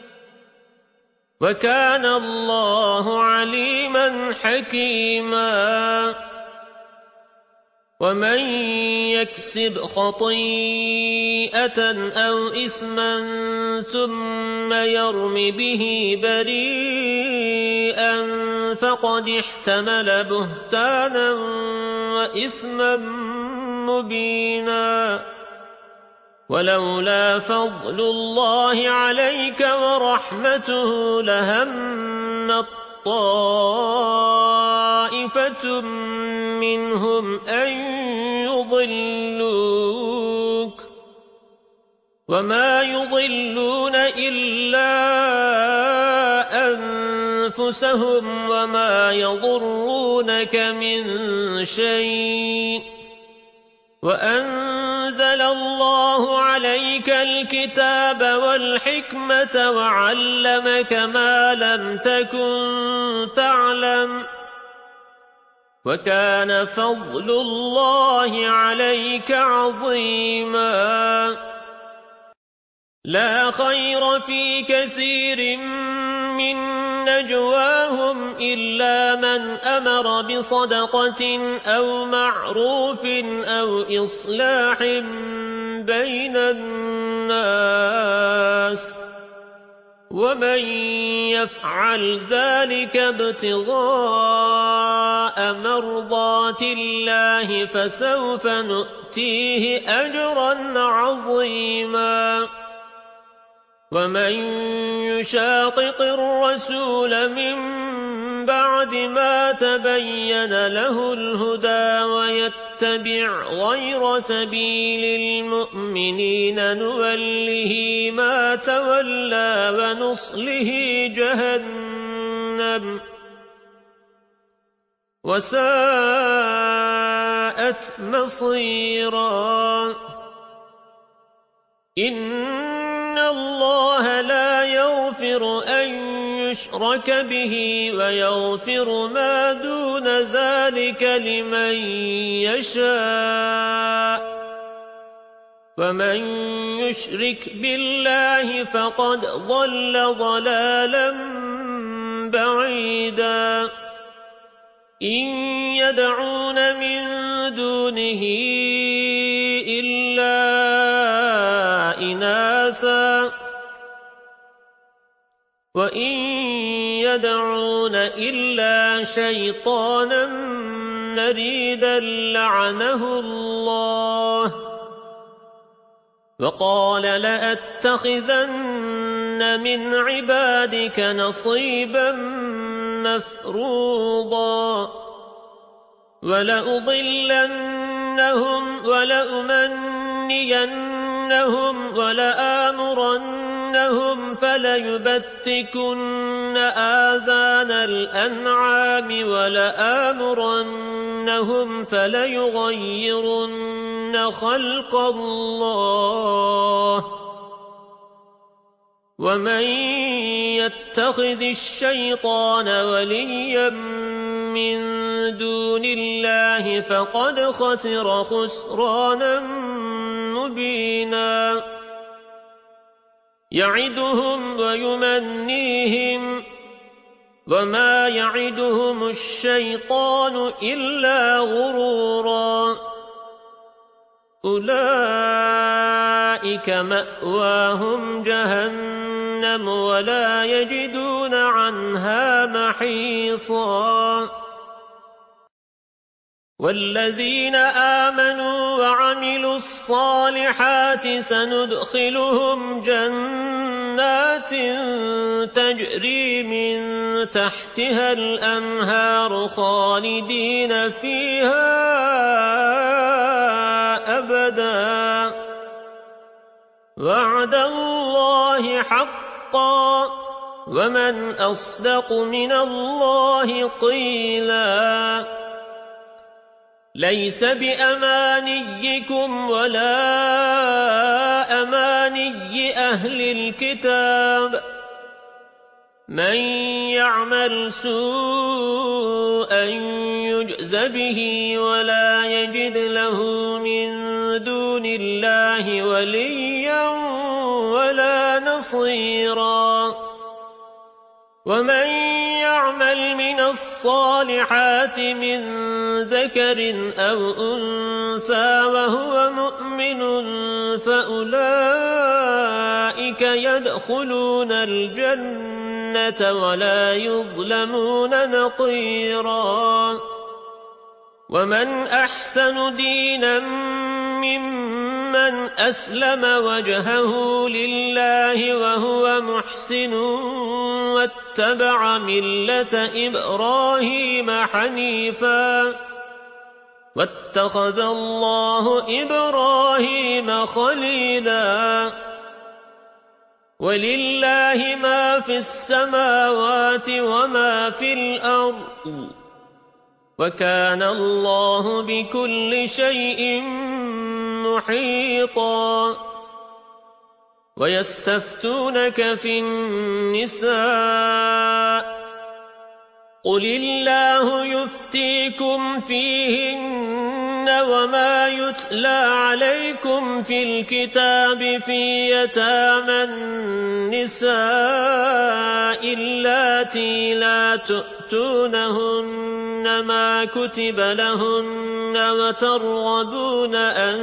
وكان الله عليما حكيما ومن يكسب خطيئة أو إثما ثم يرم به بريئا فقد احتمل بهتانا وإثما مبينا ولولا فضل الله عليك ورحمته لهمت طائفة منهم أن يضلوك وما يضلون إلا أنفسهم وما يضرونك من شيء وأنزل الله عليك الكتاب والحكمة وعلمك ما لم تكن تعلم وكان فضل الله عليك عظيما لا خير في كثير من نجواهم إلا من أمر بصدقة أو معروف أو إصلاح بين الناس ومن يفعل ذلك ابتغاء مرضات الله فسوف نؤتيه أجرا عظيما ومن يشاقق الرسول من بعد ما تبين له الهدى ويتبع غير سبيل المؤمنين نوله ما تولى ونصله جهنم وساءت مصيرا إن الله لا يغفر أن يشرك به ويغفر ما دون ذلك لمن يشاء ومن يشرك بالله فقد ضل ضلالا بعيدا إن يدعون من دونه إلا إناثا وإن يدعون إلا شيطانا مريدا لعنه الله وقال لأتخذن من عبادك نصيبا مفروضا ولأضلنهم ولأمنينهم ولآمرنهم فليبتكن آذان الأنعام ولآمرنهم فليغيرن خلق الله ومن يتخذ الشيطان وليا من دون الله فقد خسر خسرانا مبينا يعدهم ويمنيهم وما يعدهم الشيطان إلا غرورا أولئك مأواهم جهنم ولا يجدون عنها محيصا والذين آمنوا وعملوا الصالحات سندخلهم جنات تجري من تحتها الأنهار خالدين فيها أبدا وعد الله حقا ومن أصدق من الله قيلا ليس بأمانيكم ولا أماني أهل الكتاب من يعمل سوءا يجز به ولا يجد له من دون الله وليا ولا نصيرا ومن يعمل من الصالحات من ذكر أو أنثى وهو مؤمن فأولئك يدخلون الجنة ولا يظلمون نقيرا ومن أحسن دينا ممن أسلم وجهه لله وهو محسن واتبع ملة إبراهيم حنيفا واتخذ الله إبراهيم خليلا ولله ما في السماوات وما في الأرض وكان الله بكل شيء محيطا ويستفتونك في النساء قل الله يفتيكم فيهن وما يتلى عليكم في الكتاب في يتامى النساء اللاتي لا تؤتونهن ما كتب لهن وترغبون أن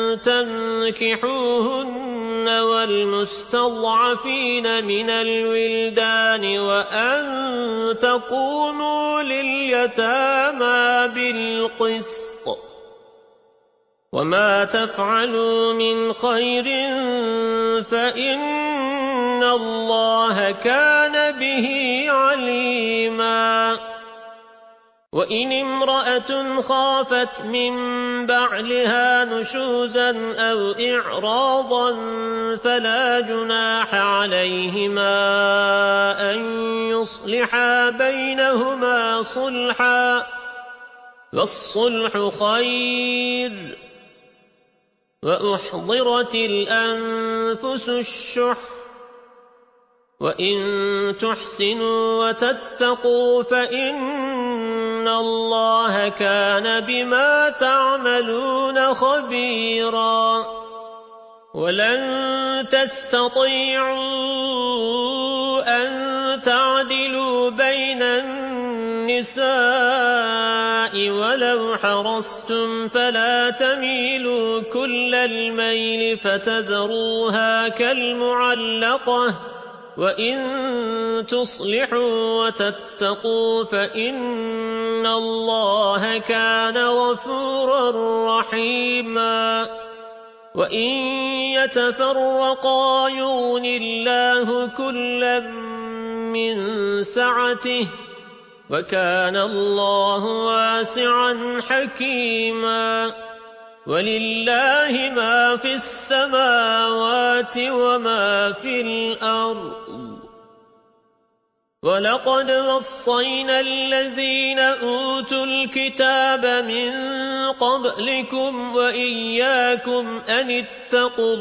تنكحوهن والمستضعفين من الولدان وأن تقوموا لليتامى بالقسط وما تفعلوا من خير فإن الله كان به عليما وإن امرأة خافت من بعلها نشوزا أو إعراضا فلا جناح عليهما أن يصلحا بينهما صلحا والصلح خير وأحضرت الأنفس الشح وإن تحسنوا وتتقوا فإن الله كان بما تعملون خبيرا ولن تستطيعوا أن تعدلوا بين النساء ولو حرصتم فلا تميلوا كل الميل فتذروها كالمعلقة وإن تصلحوا وتتقوا فإن الله كان غفورا رحيما وإن يتفرقا يغن الله كلا من سعته وكان الله واسعا حكيما ولله ما في السماوات وما في الأرض ولقد وصينا الذين أوتوا الكتاب من قبلكم وإياكم أن اتقوا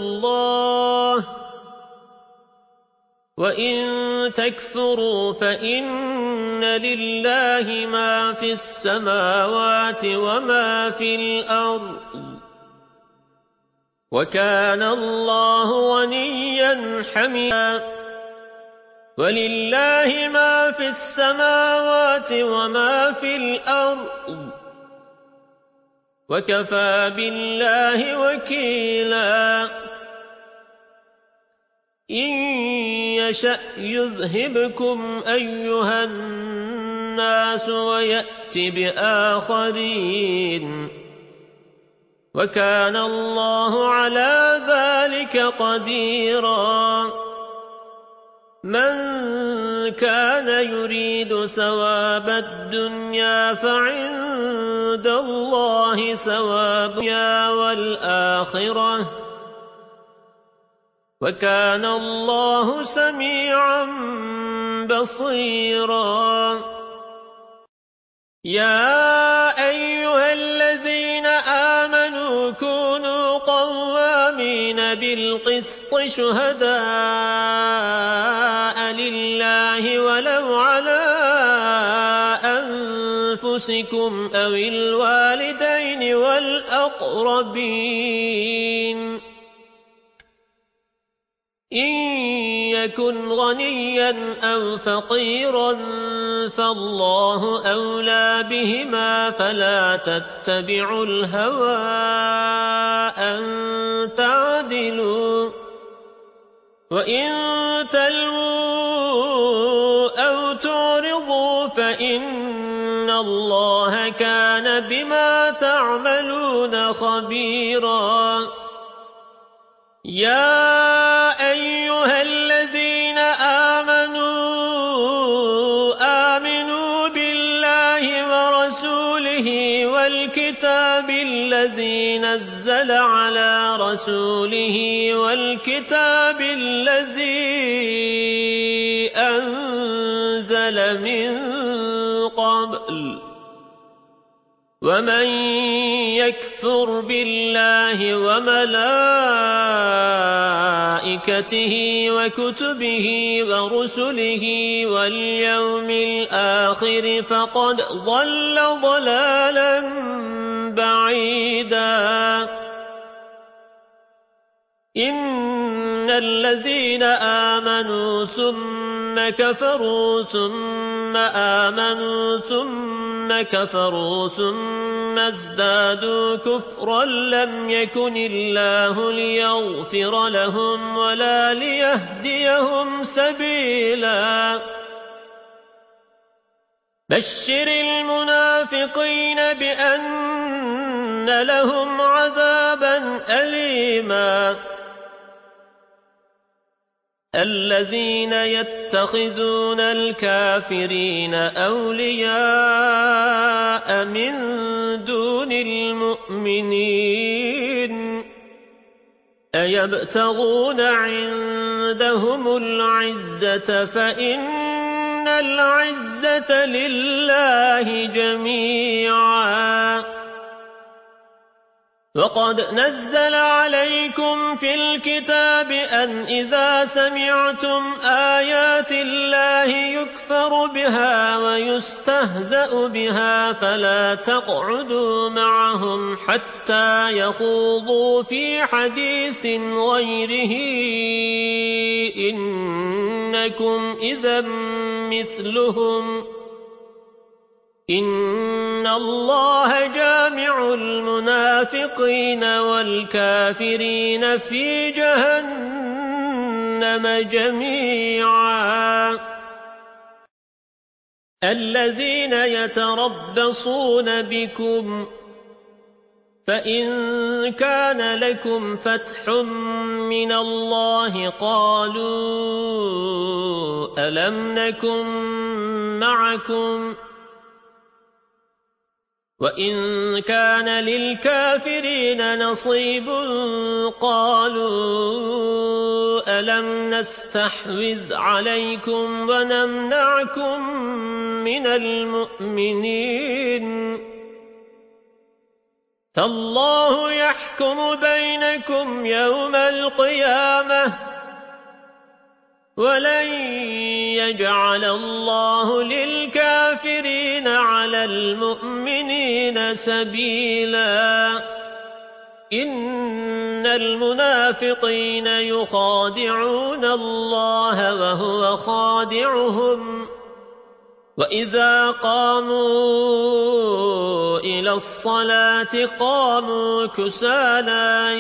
الله وإن تكفروا فإن لله ما في السماوات وما في الأرض وكان الله غنيا حميدا ولله ما في السماوات وما في الأرض وكفى بالله وكيلا إن يشأ يذهبكم أيها الناس ويأت بآخرين وكان الله على ذلك قديرا من كان يريد ثواب الدنيا فعند الله ثواب الدنيا والآخرة وكان الله سميعا بصيرا يا أيها الذين آمنوا كونوا قوامين بالقسط شهداء لله ولو على أنفسكم أو الوالدين والأقربين إن يكن غنيا أو فقيرا فالله أولى بهما فلا تتبعوا الهوى أن تعدلوا وإن تلووا أو تعرضوا فإن الله كان بما تعملون خبيرا يا أيها الذين آمنوا آمنوا بالله ورسوله والكتاب الذي نزل على رسوله والكتاب الذي أنزل من قبل ومن يكفر بالله وملائكته وكتبه ورسله واليوم الآخر فقد ضل ضلالا بعيدا إن الذين آمنوا ثم كفروا ثم آمنوا ثم كفروا ثم ازدادوا كفرا لم يكن الله ليغفر لهم ولا ليهديهم سبيلا بشر المنافقين بأن لهم عذابا أليما الذين يتخذون الكافرين أولياء من دون المؤمنين أيبتغون عندهم العزة فإن العزة لله جميعا وقد نزل عليكم في الكتاب أن إذا سمعتم آيات الله يكفر بها ويستهزأ بها فلا تقعدوا معهم حتى يخوضوا في حديث غيره إنكم إذا مثلهم إن الله جامع المنافقين والكافرين في جهنم جميعا الذين يتربصون بكم فإن كان لكم فتح من الله قالوا ألم نكن معكم وإن كان للكافرين نصيب قالوا ألم نستحوذ عليكم ونمنعكم من المؤمنين فالله يحكم بينكم يوم القيامة ولن يجعل الله للكافرين على المؤمنين سبيلا إن المنافقين يخادعون الله وهو خادعهم وإذا قاموا إلى الصلاة قاموا كسالى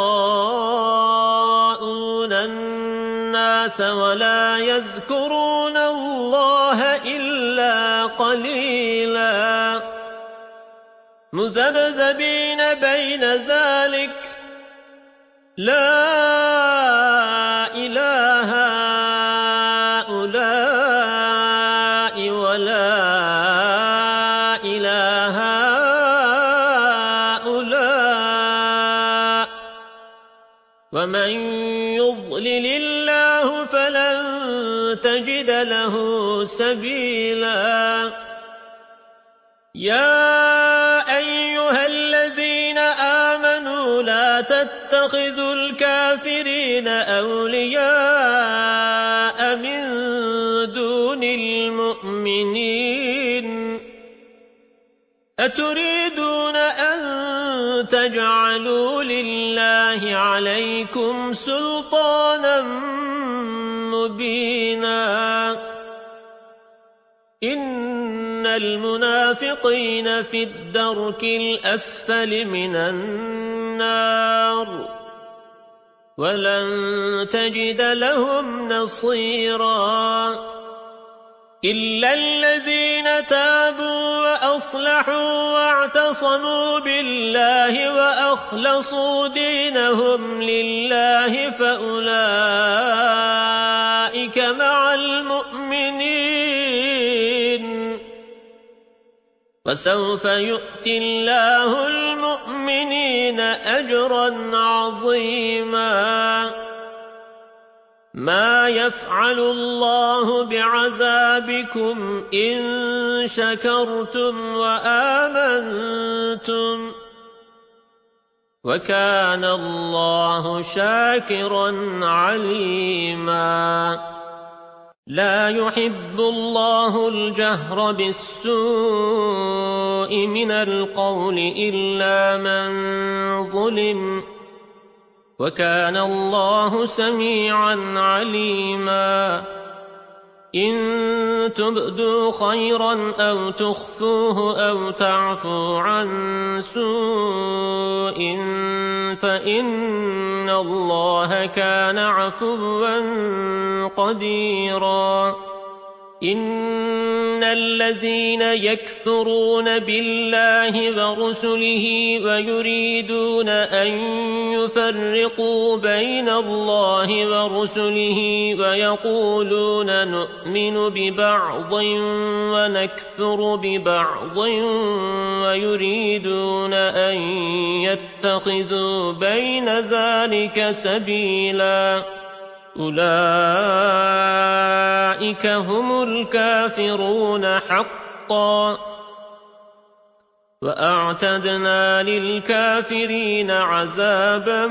يراءون الناس ولا يذكرون الله إلا قليلا مذبذبين بين ذلك لا إله هؤلاء ولا إله هؤلاء ومن يضلل الله فلن تجد له سبيلا يا أيها الذين آمنوا لا تتخذوا الكافرين أولياء من دون المؤمنين أتريدون أن تجعلوا لله عليكم سلطانا مبينا إن المنافقين في الدرك الأسفل من النار ولن تجد لهم نصيرا إلا الذين تابوا وأصلحوا واعتصموا بالله وأخلصوا دينهم لله فأولئك مع المؤمنين وسوف يؤتي الله المؤمنين أجرا عظيما ما يفعل الله بعذابكم إن شكرتم وآمنتم وكان الله شاكرا عليما لا يحب الله الجهر بالسوء من القول إلا من ظلم وكان الله سميعا عليما إن تبدوا خيرا أو تخفوه أو تعفوا عن سوء فإن الله كان عفوا قديرا إن الذين يكفرون بالله ورسله ويريدون أن يفرقوا بين الله ورسله ويقولون نؤمن ببعض ونكفر ببعض ويريدون أن يتخذوا بين ذلك سبيلا أولئك هم الكافرون حقا وأعتدنا للكافرين عذابا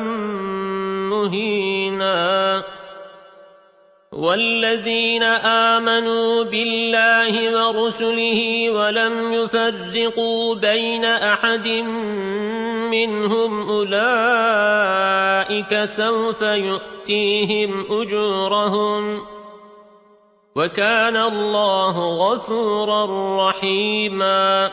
مهينا والذين آمنوا بالله ورسله ولم يفرقوا بين أحد منهم أولئك سوف يؤتيهم أجورهم وكان الله غفورا رحيما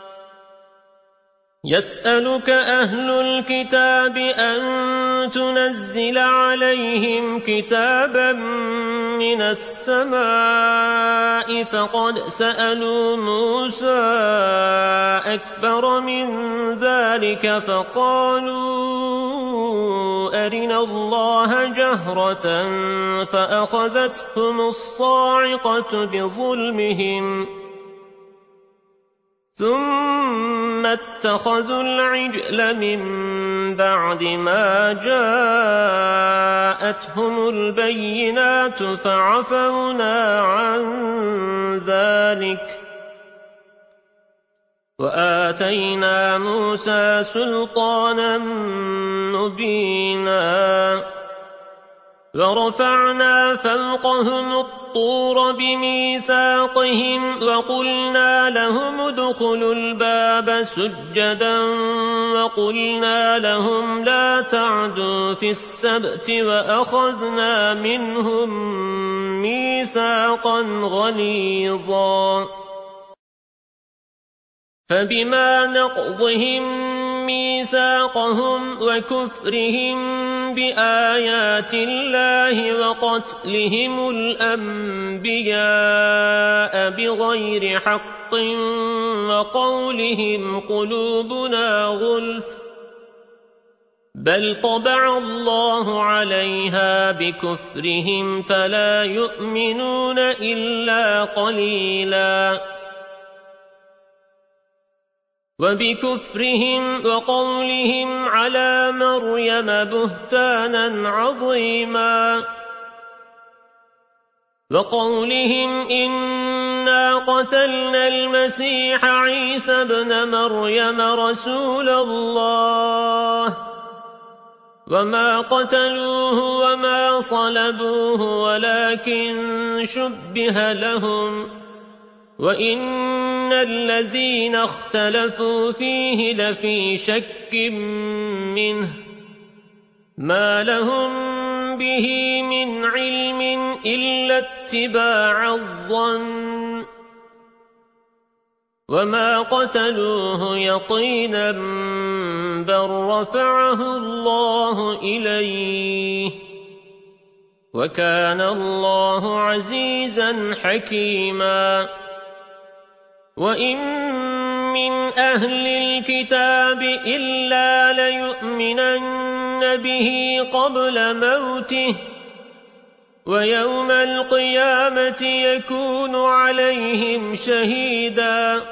يسألك أهل الكتاب أن تنزل عليهم كتابا من السماء فقد سألوا موسى أكبر من ذلك فقالوا أرنا الله جهرة فأخذتهم الصاعقة بظلمهم ثم اتخذوا العجل من بعد ما جاءتهم البينات فعفونا عن ذلك وآتينا موسى سلطانا مبينا ورفعنا فوقهم الطور بميثاقهم وقلنا لهم ادخلوا الباب سجدا وقلنا لهم لا تعدوا في السبت وأخذنا منهم ميثاقا غليظا فبما نقضهم ميثاقهم وكفرهم بآيات الله وقتلهم الأنبياء بغير حق وقولهم قلوبنا غلف بل طبع الله عليها بكفرهم فلا يؤمنون إلا قليلا وبكفرهم وقولهم على مريم بهتانا عظيما وقولهم إنا قتلنا المسيح عيسى ابن مريم رسول الله وما قتلوه وما صلبوه ولكن شبه لهم وإن الذين اختلفوا فيه لفي شك منه ما لهم به من علم إلا اتباع الظن وما قتلوه يقينا بل رفعه الله إليه وكان الله عزيزا حكيما وإن من أهل الكتاب إلا ليؤمنن به قبل موته ويوم القيامة يكون عليهم شهيدا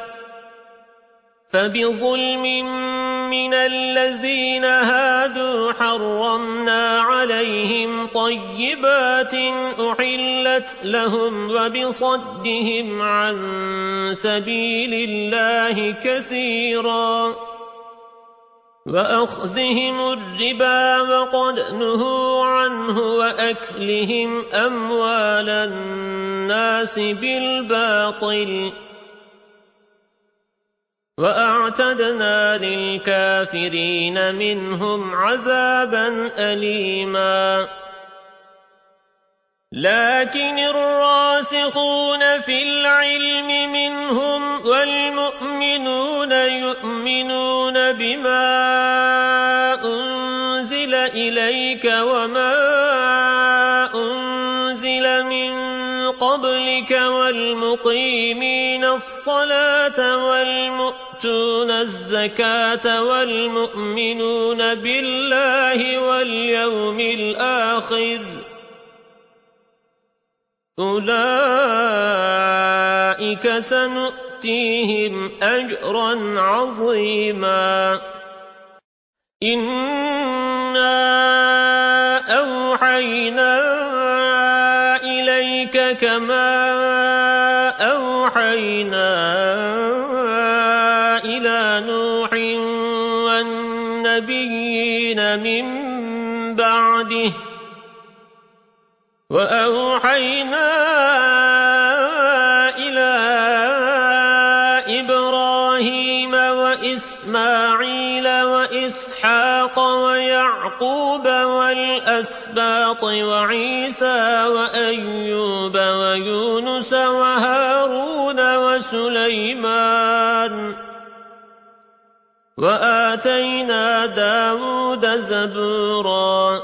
فبظلم من الذين هادوا حرمنا عليهم طيبات أحلت لهم وبصدهم عن سبيل الله كثيرا وأخذهم الربا وقد نهوا عنه وأكلهم أموال الناس بالباطل وأعتدنا للكافرين منهم عذابا أليما لكن الراسخون في العلم منهم والمؤمنون يؤمنون بما أنزل إليك وما أنزل من قبلك والمقيمين الصلاة والمؤتون الزكاة والمؤمنون بالله واليوم الآخر أولئك سنؤتيهم أجرا عظيما إنا أوحينا إليك كما أوحينا إلى نوح والنبيين من بعده وأوحينا إلى إبراهيم وإسماعيل وإسحاق ويعقوب والأسباط وعيسى وأيوب ويونس وهارون وسليمان وآتينا داود زبورا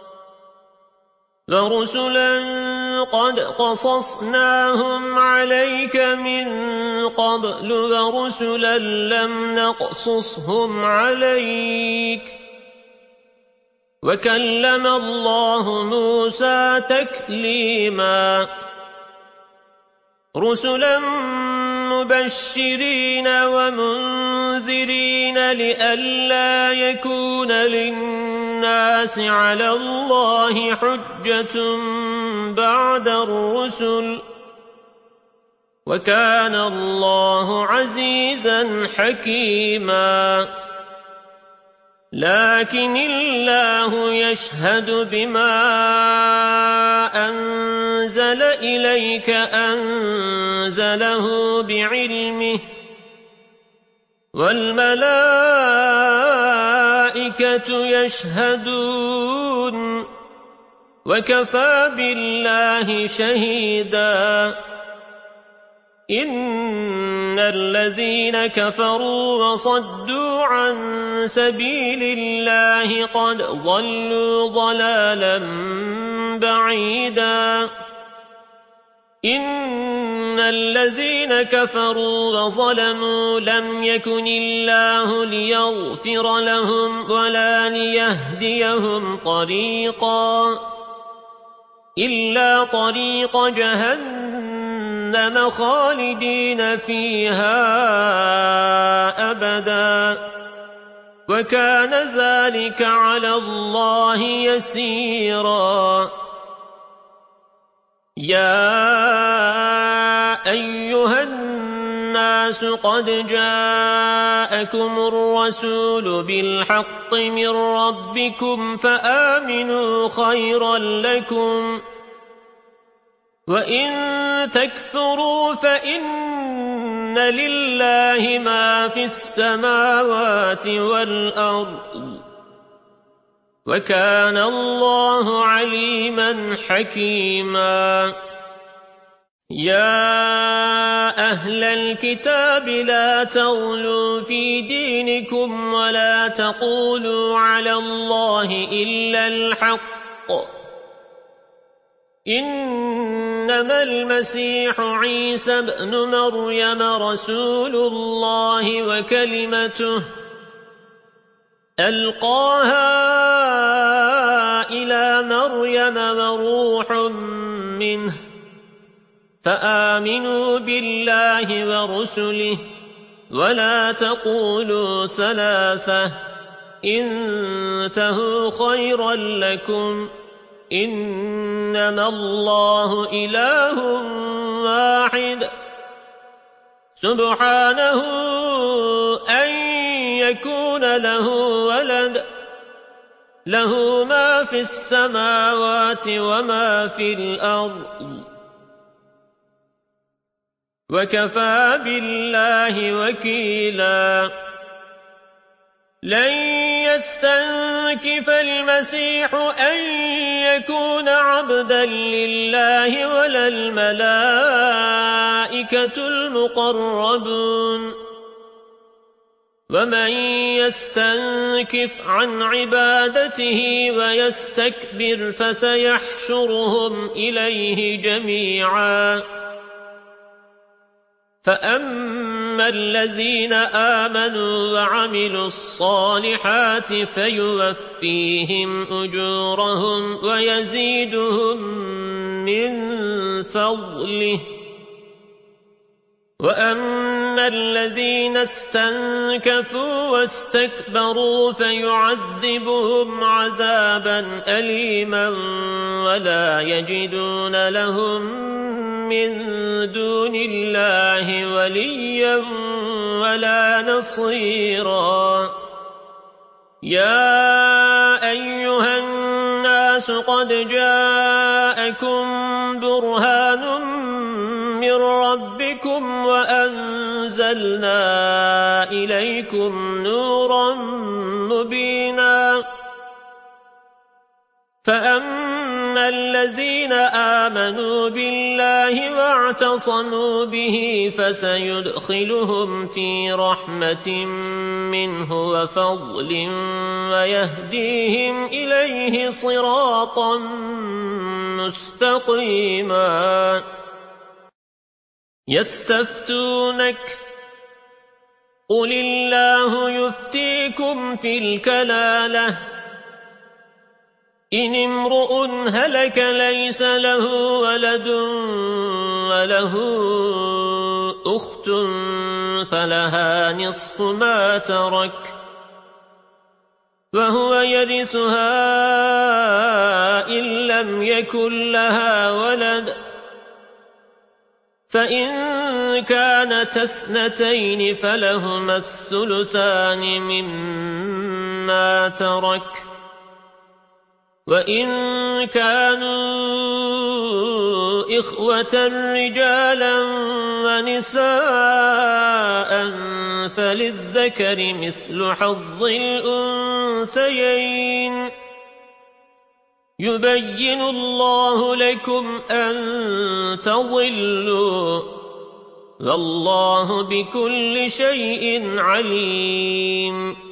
ورسلا قد قصصناهم عليك من قبل ورسلا لم نقصصهم عليك وكلم الله موسى تكليما رسلا مبشرين ومنذرين لئلا يكون للناس على الله حجة بعد الرسل وكان الله عزيزا حكيما لكن الله يشهد بما أنزل إليك أنزله بعلمه والملائكة يشهدون وكفى بالله شهيدا إن الذين كفروا وصدوا عن سبيل الله قد ضلوا ضلالا بعيدا إن الذين كفروا وظلموا لم يكن الله ليغفر لهم ولا ليهديهم طريقا إلا طريق جهنم خالدين فيها أبدا وكان ذلك على الله يسيرا يا أيها الناس قد جاءكم الرسول بالحق من ربكم فآمنوا خيرا لكم وإن تكفروا فإن لله ما في السماوات والأرض وكان الله عليما حكيما يا أهل الكتاب لا تغلوا في دينكم ولا تقولوا على الله إلا الحق إنما المسيح عيسى ابن مريم رسول الله وكلمته ألقاها إلى مريم وروح منه فآمنوا بالله ورسله ولا تقولوا ثلاثة انتهوا خيرا لكم إنما الله إله واحد سبحانه أن يكون له ولد له ما في السماوات وما في الأرض وكفى بالله وكيلا لن يستنكف المسيح أن يكون عبدا لله ولا الملائكة المقربون ومن يستنكف عن عبادته ويستكبر فسيحشرهم إليه جميعا فأما الذين آمنوا وعملوا الصالحات فيوفيهم أجورهم ويزيدهم من فضله وأما الذين استنكفوا واستكبروا فيعذبهم عذابا أليما ولا يجدون لهم من دون الله وليا ولا نصيرا يا أيها الناس قد جاءكم برهان من ربكم وأنزلنا إليكم نورا مبينا فأما الذين آمنوا بالله واعتصموا به فسيدخلهم في رحمة منه وفضل ويهديهم إليه صراطا مستقيما يستفتونك قل الله يفتيكم في الكلالة إن امرؤ هلك ليس له ولد وله أخت فلها نصف ما ترك وهو يرثها إن لم يكن لها ولد فإن كانت اثنتين فلهما الثلثان مما مما ترك وإن كانوا إخوة رجالا ونساء فللذكر مثل حظ الأنثيين يبين الله لكم أن تضلوا والله بكل شيء عليم.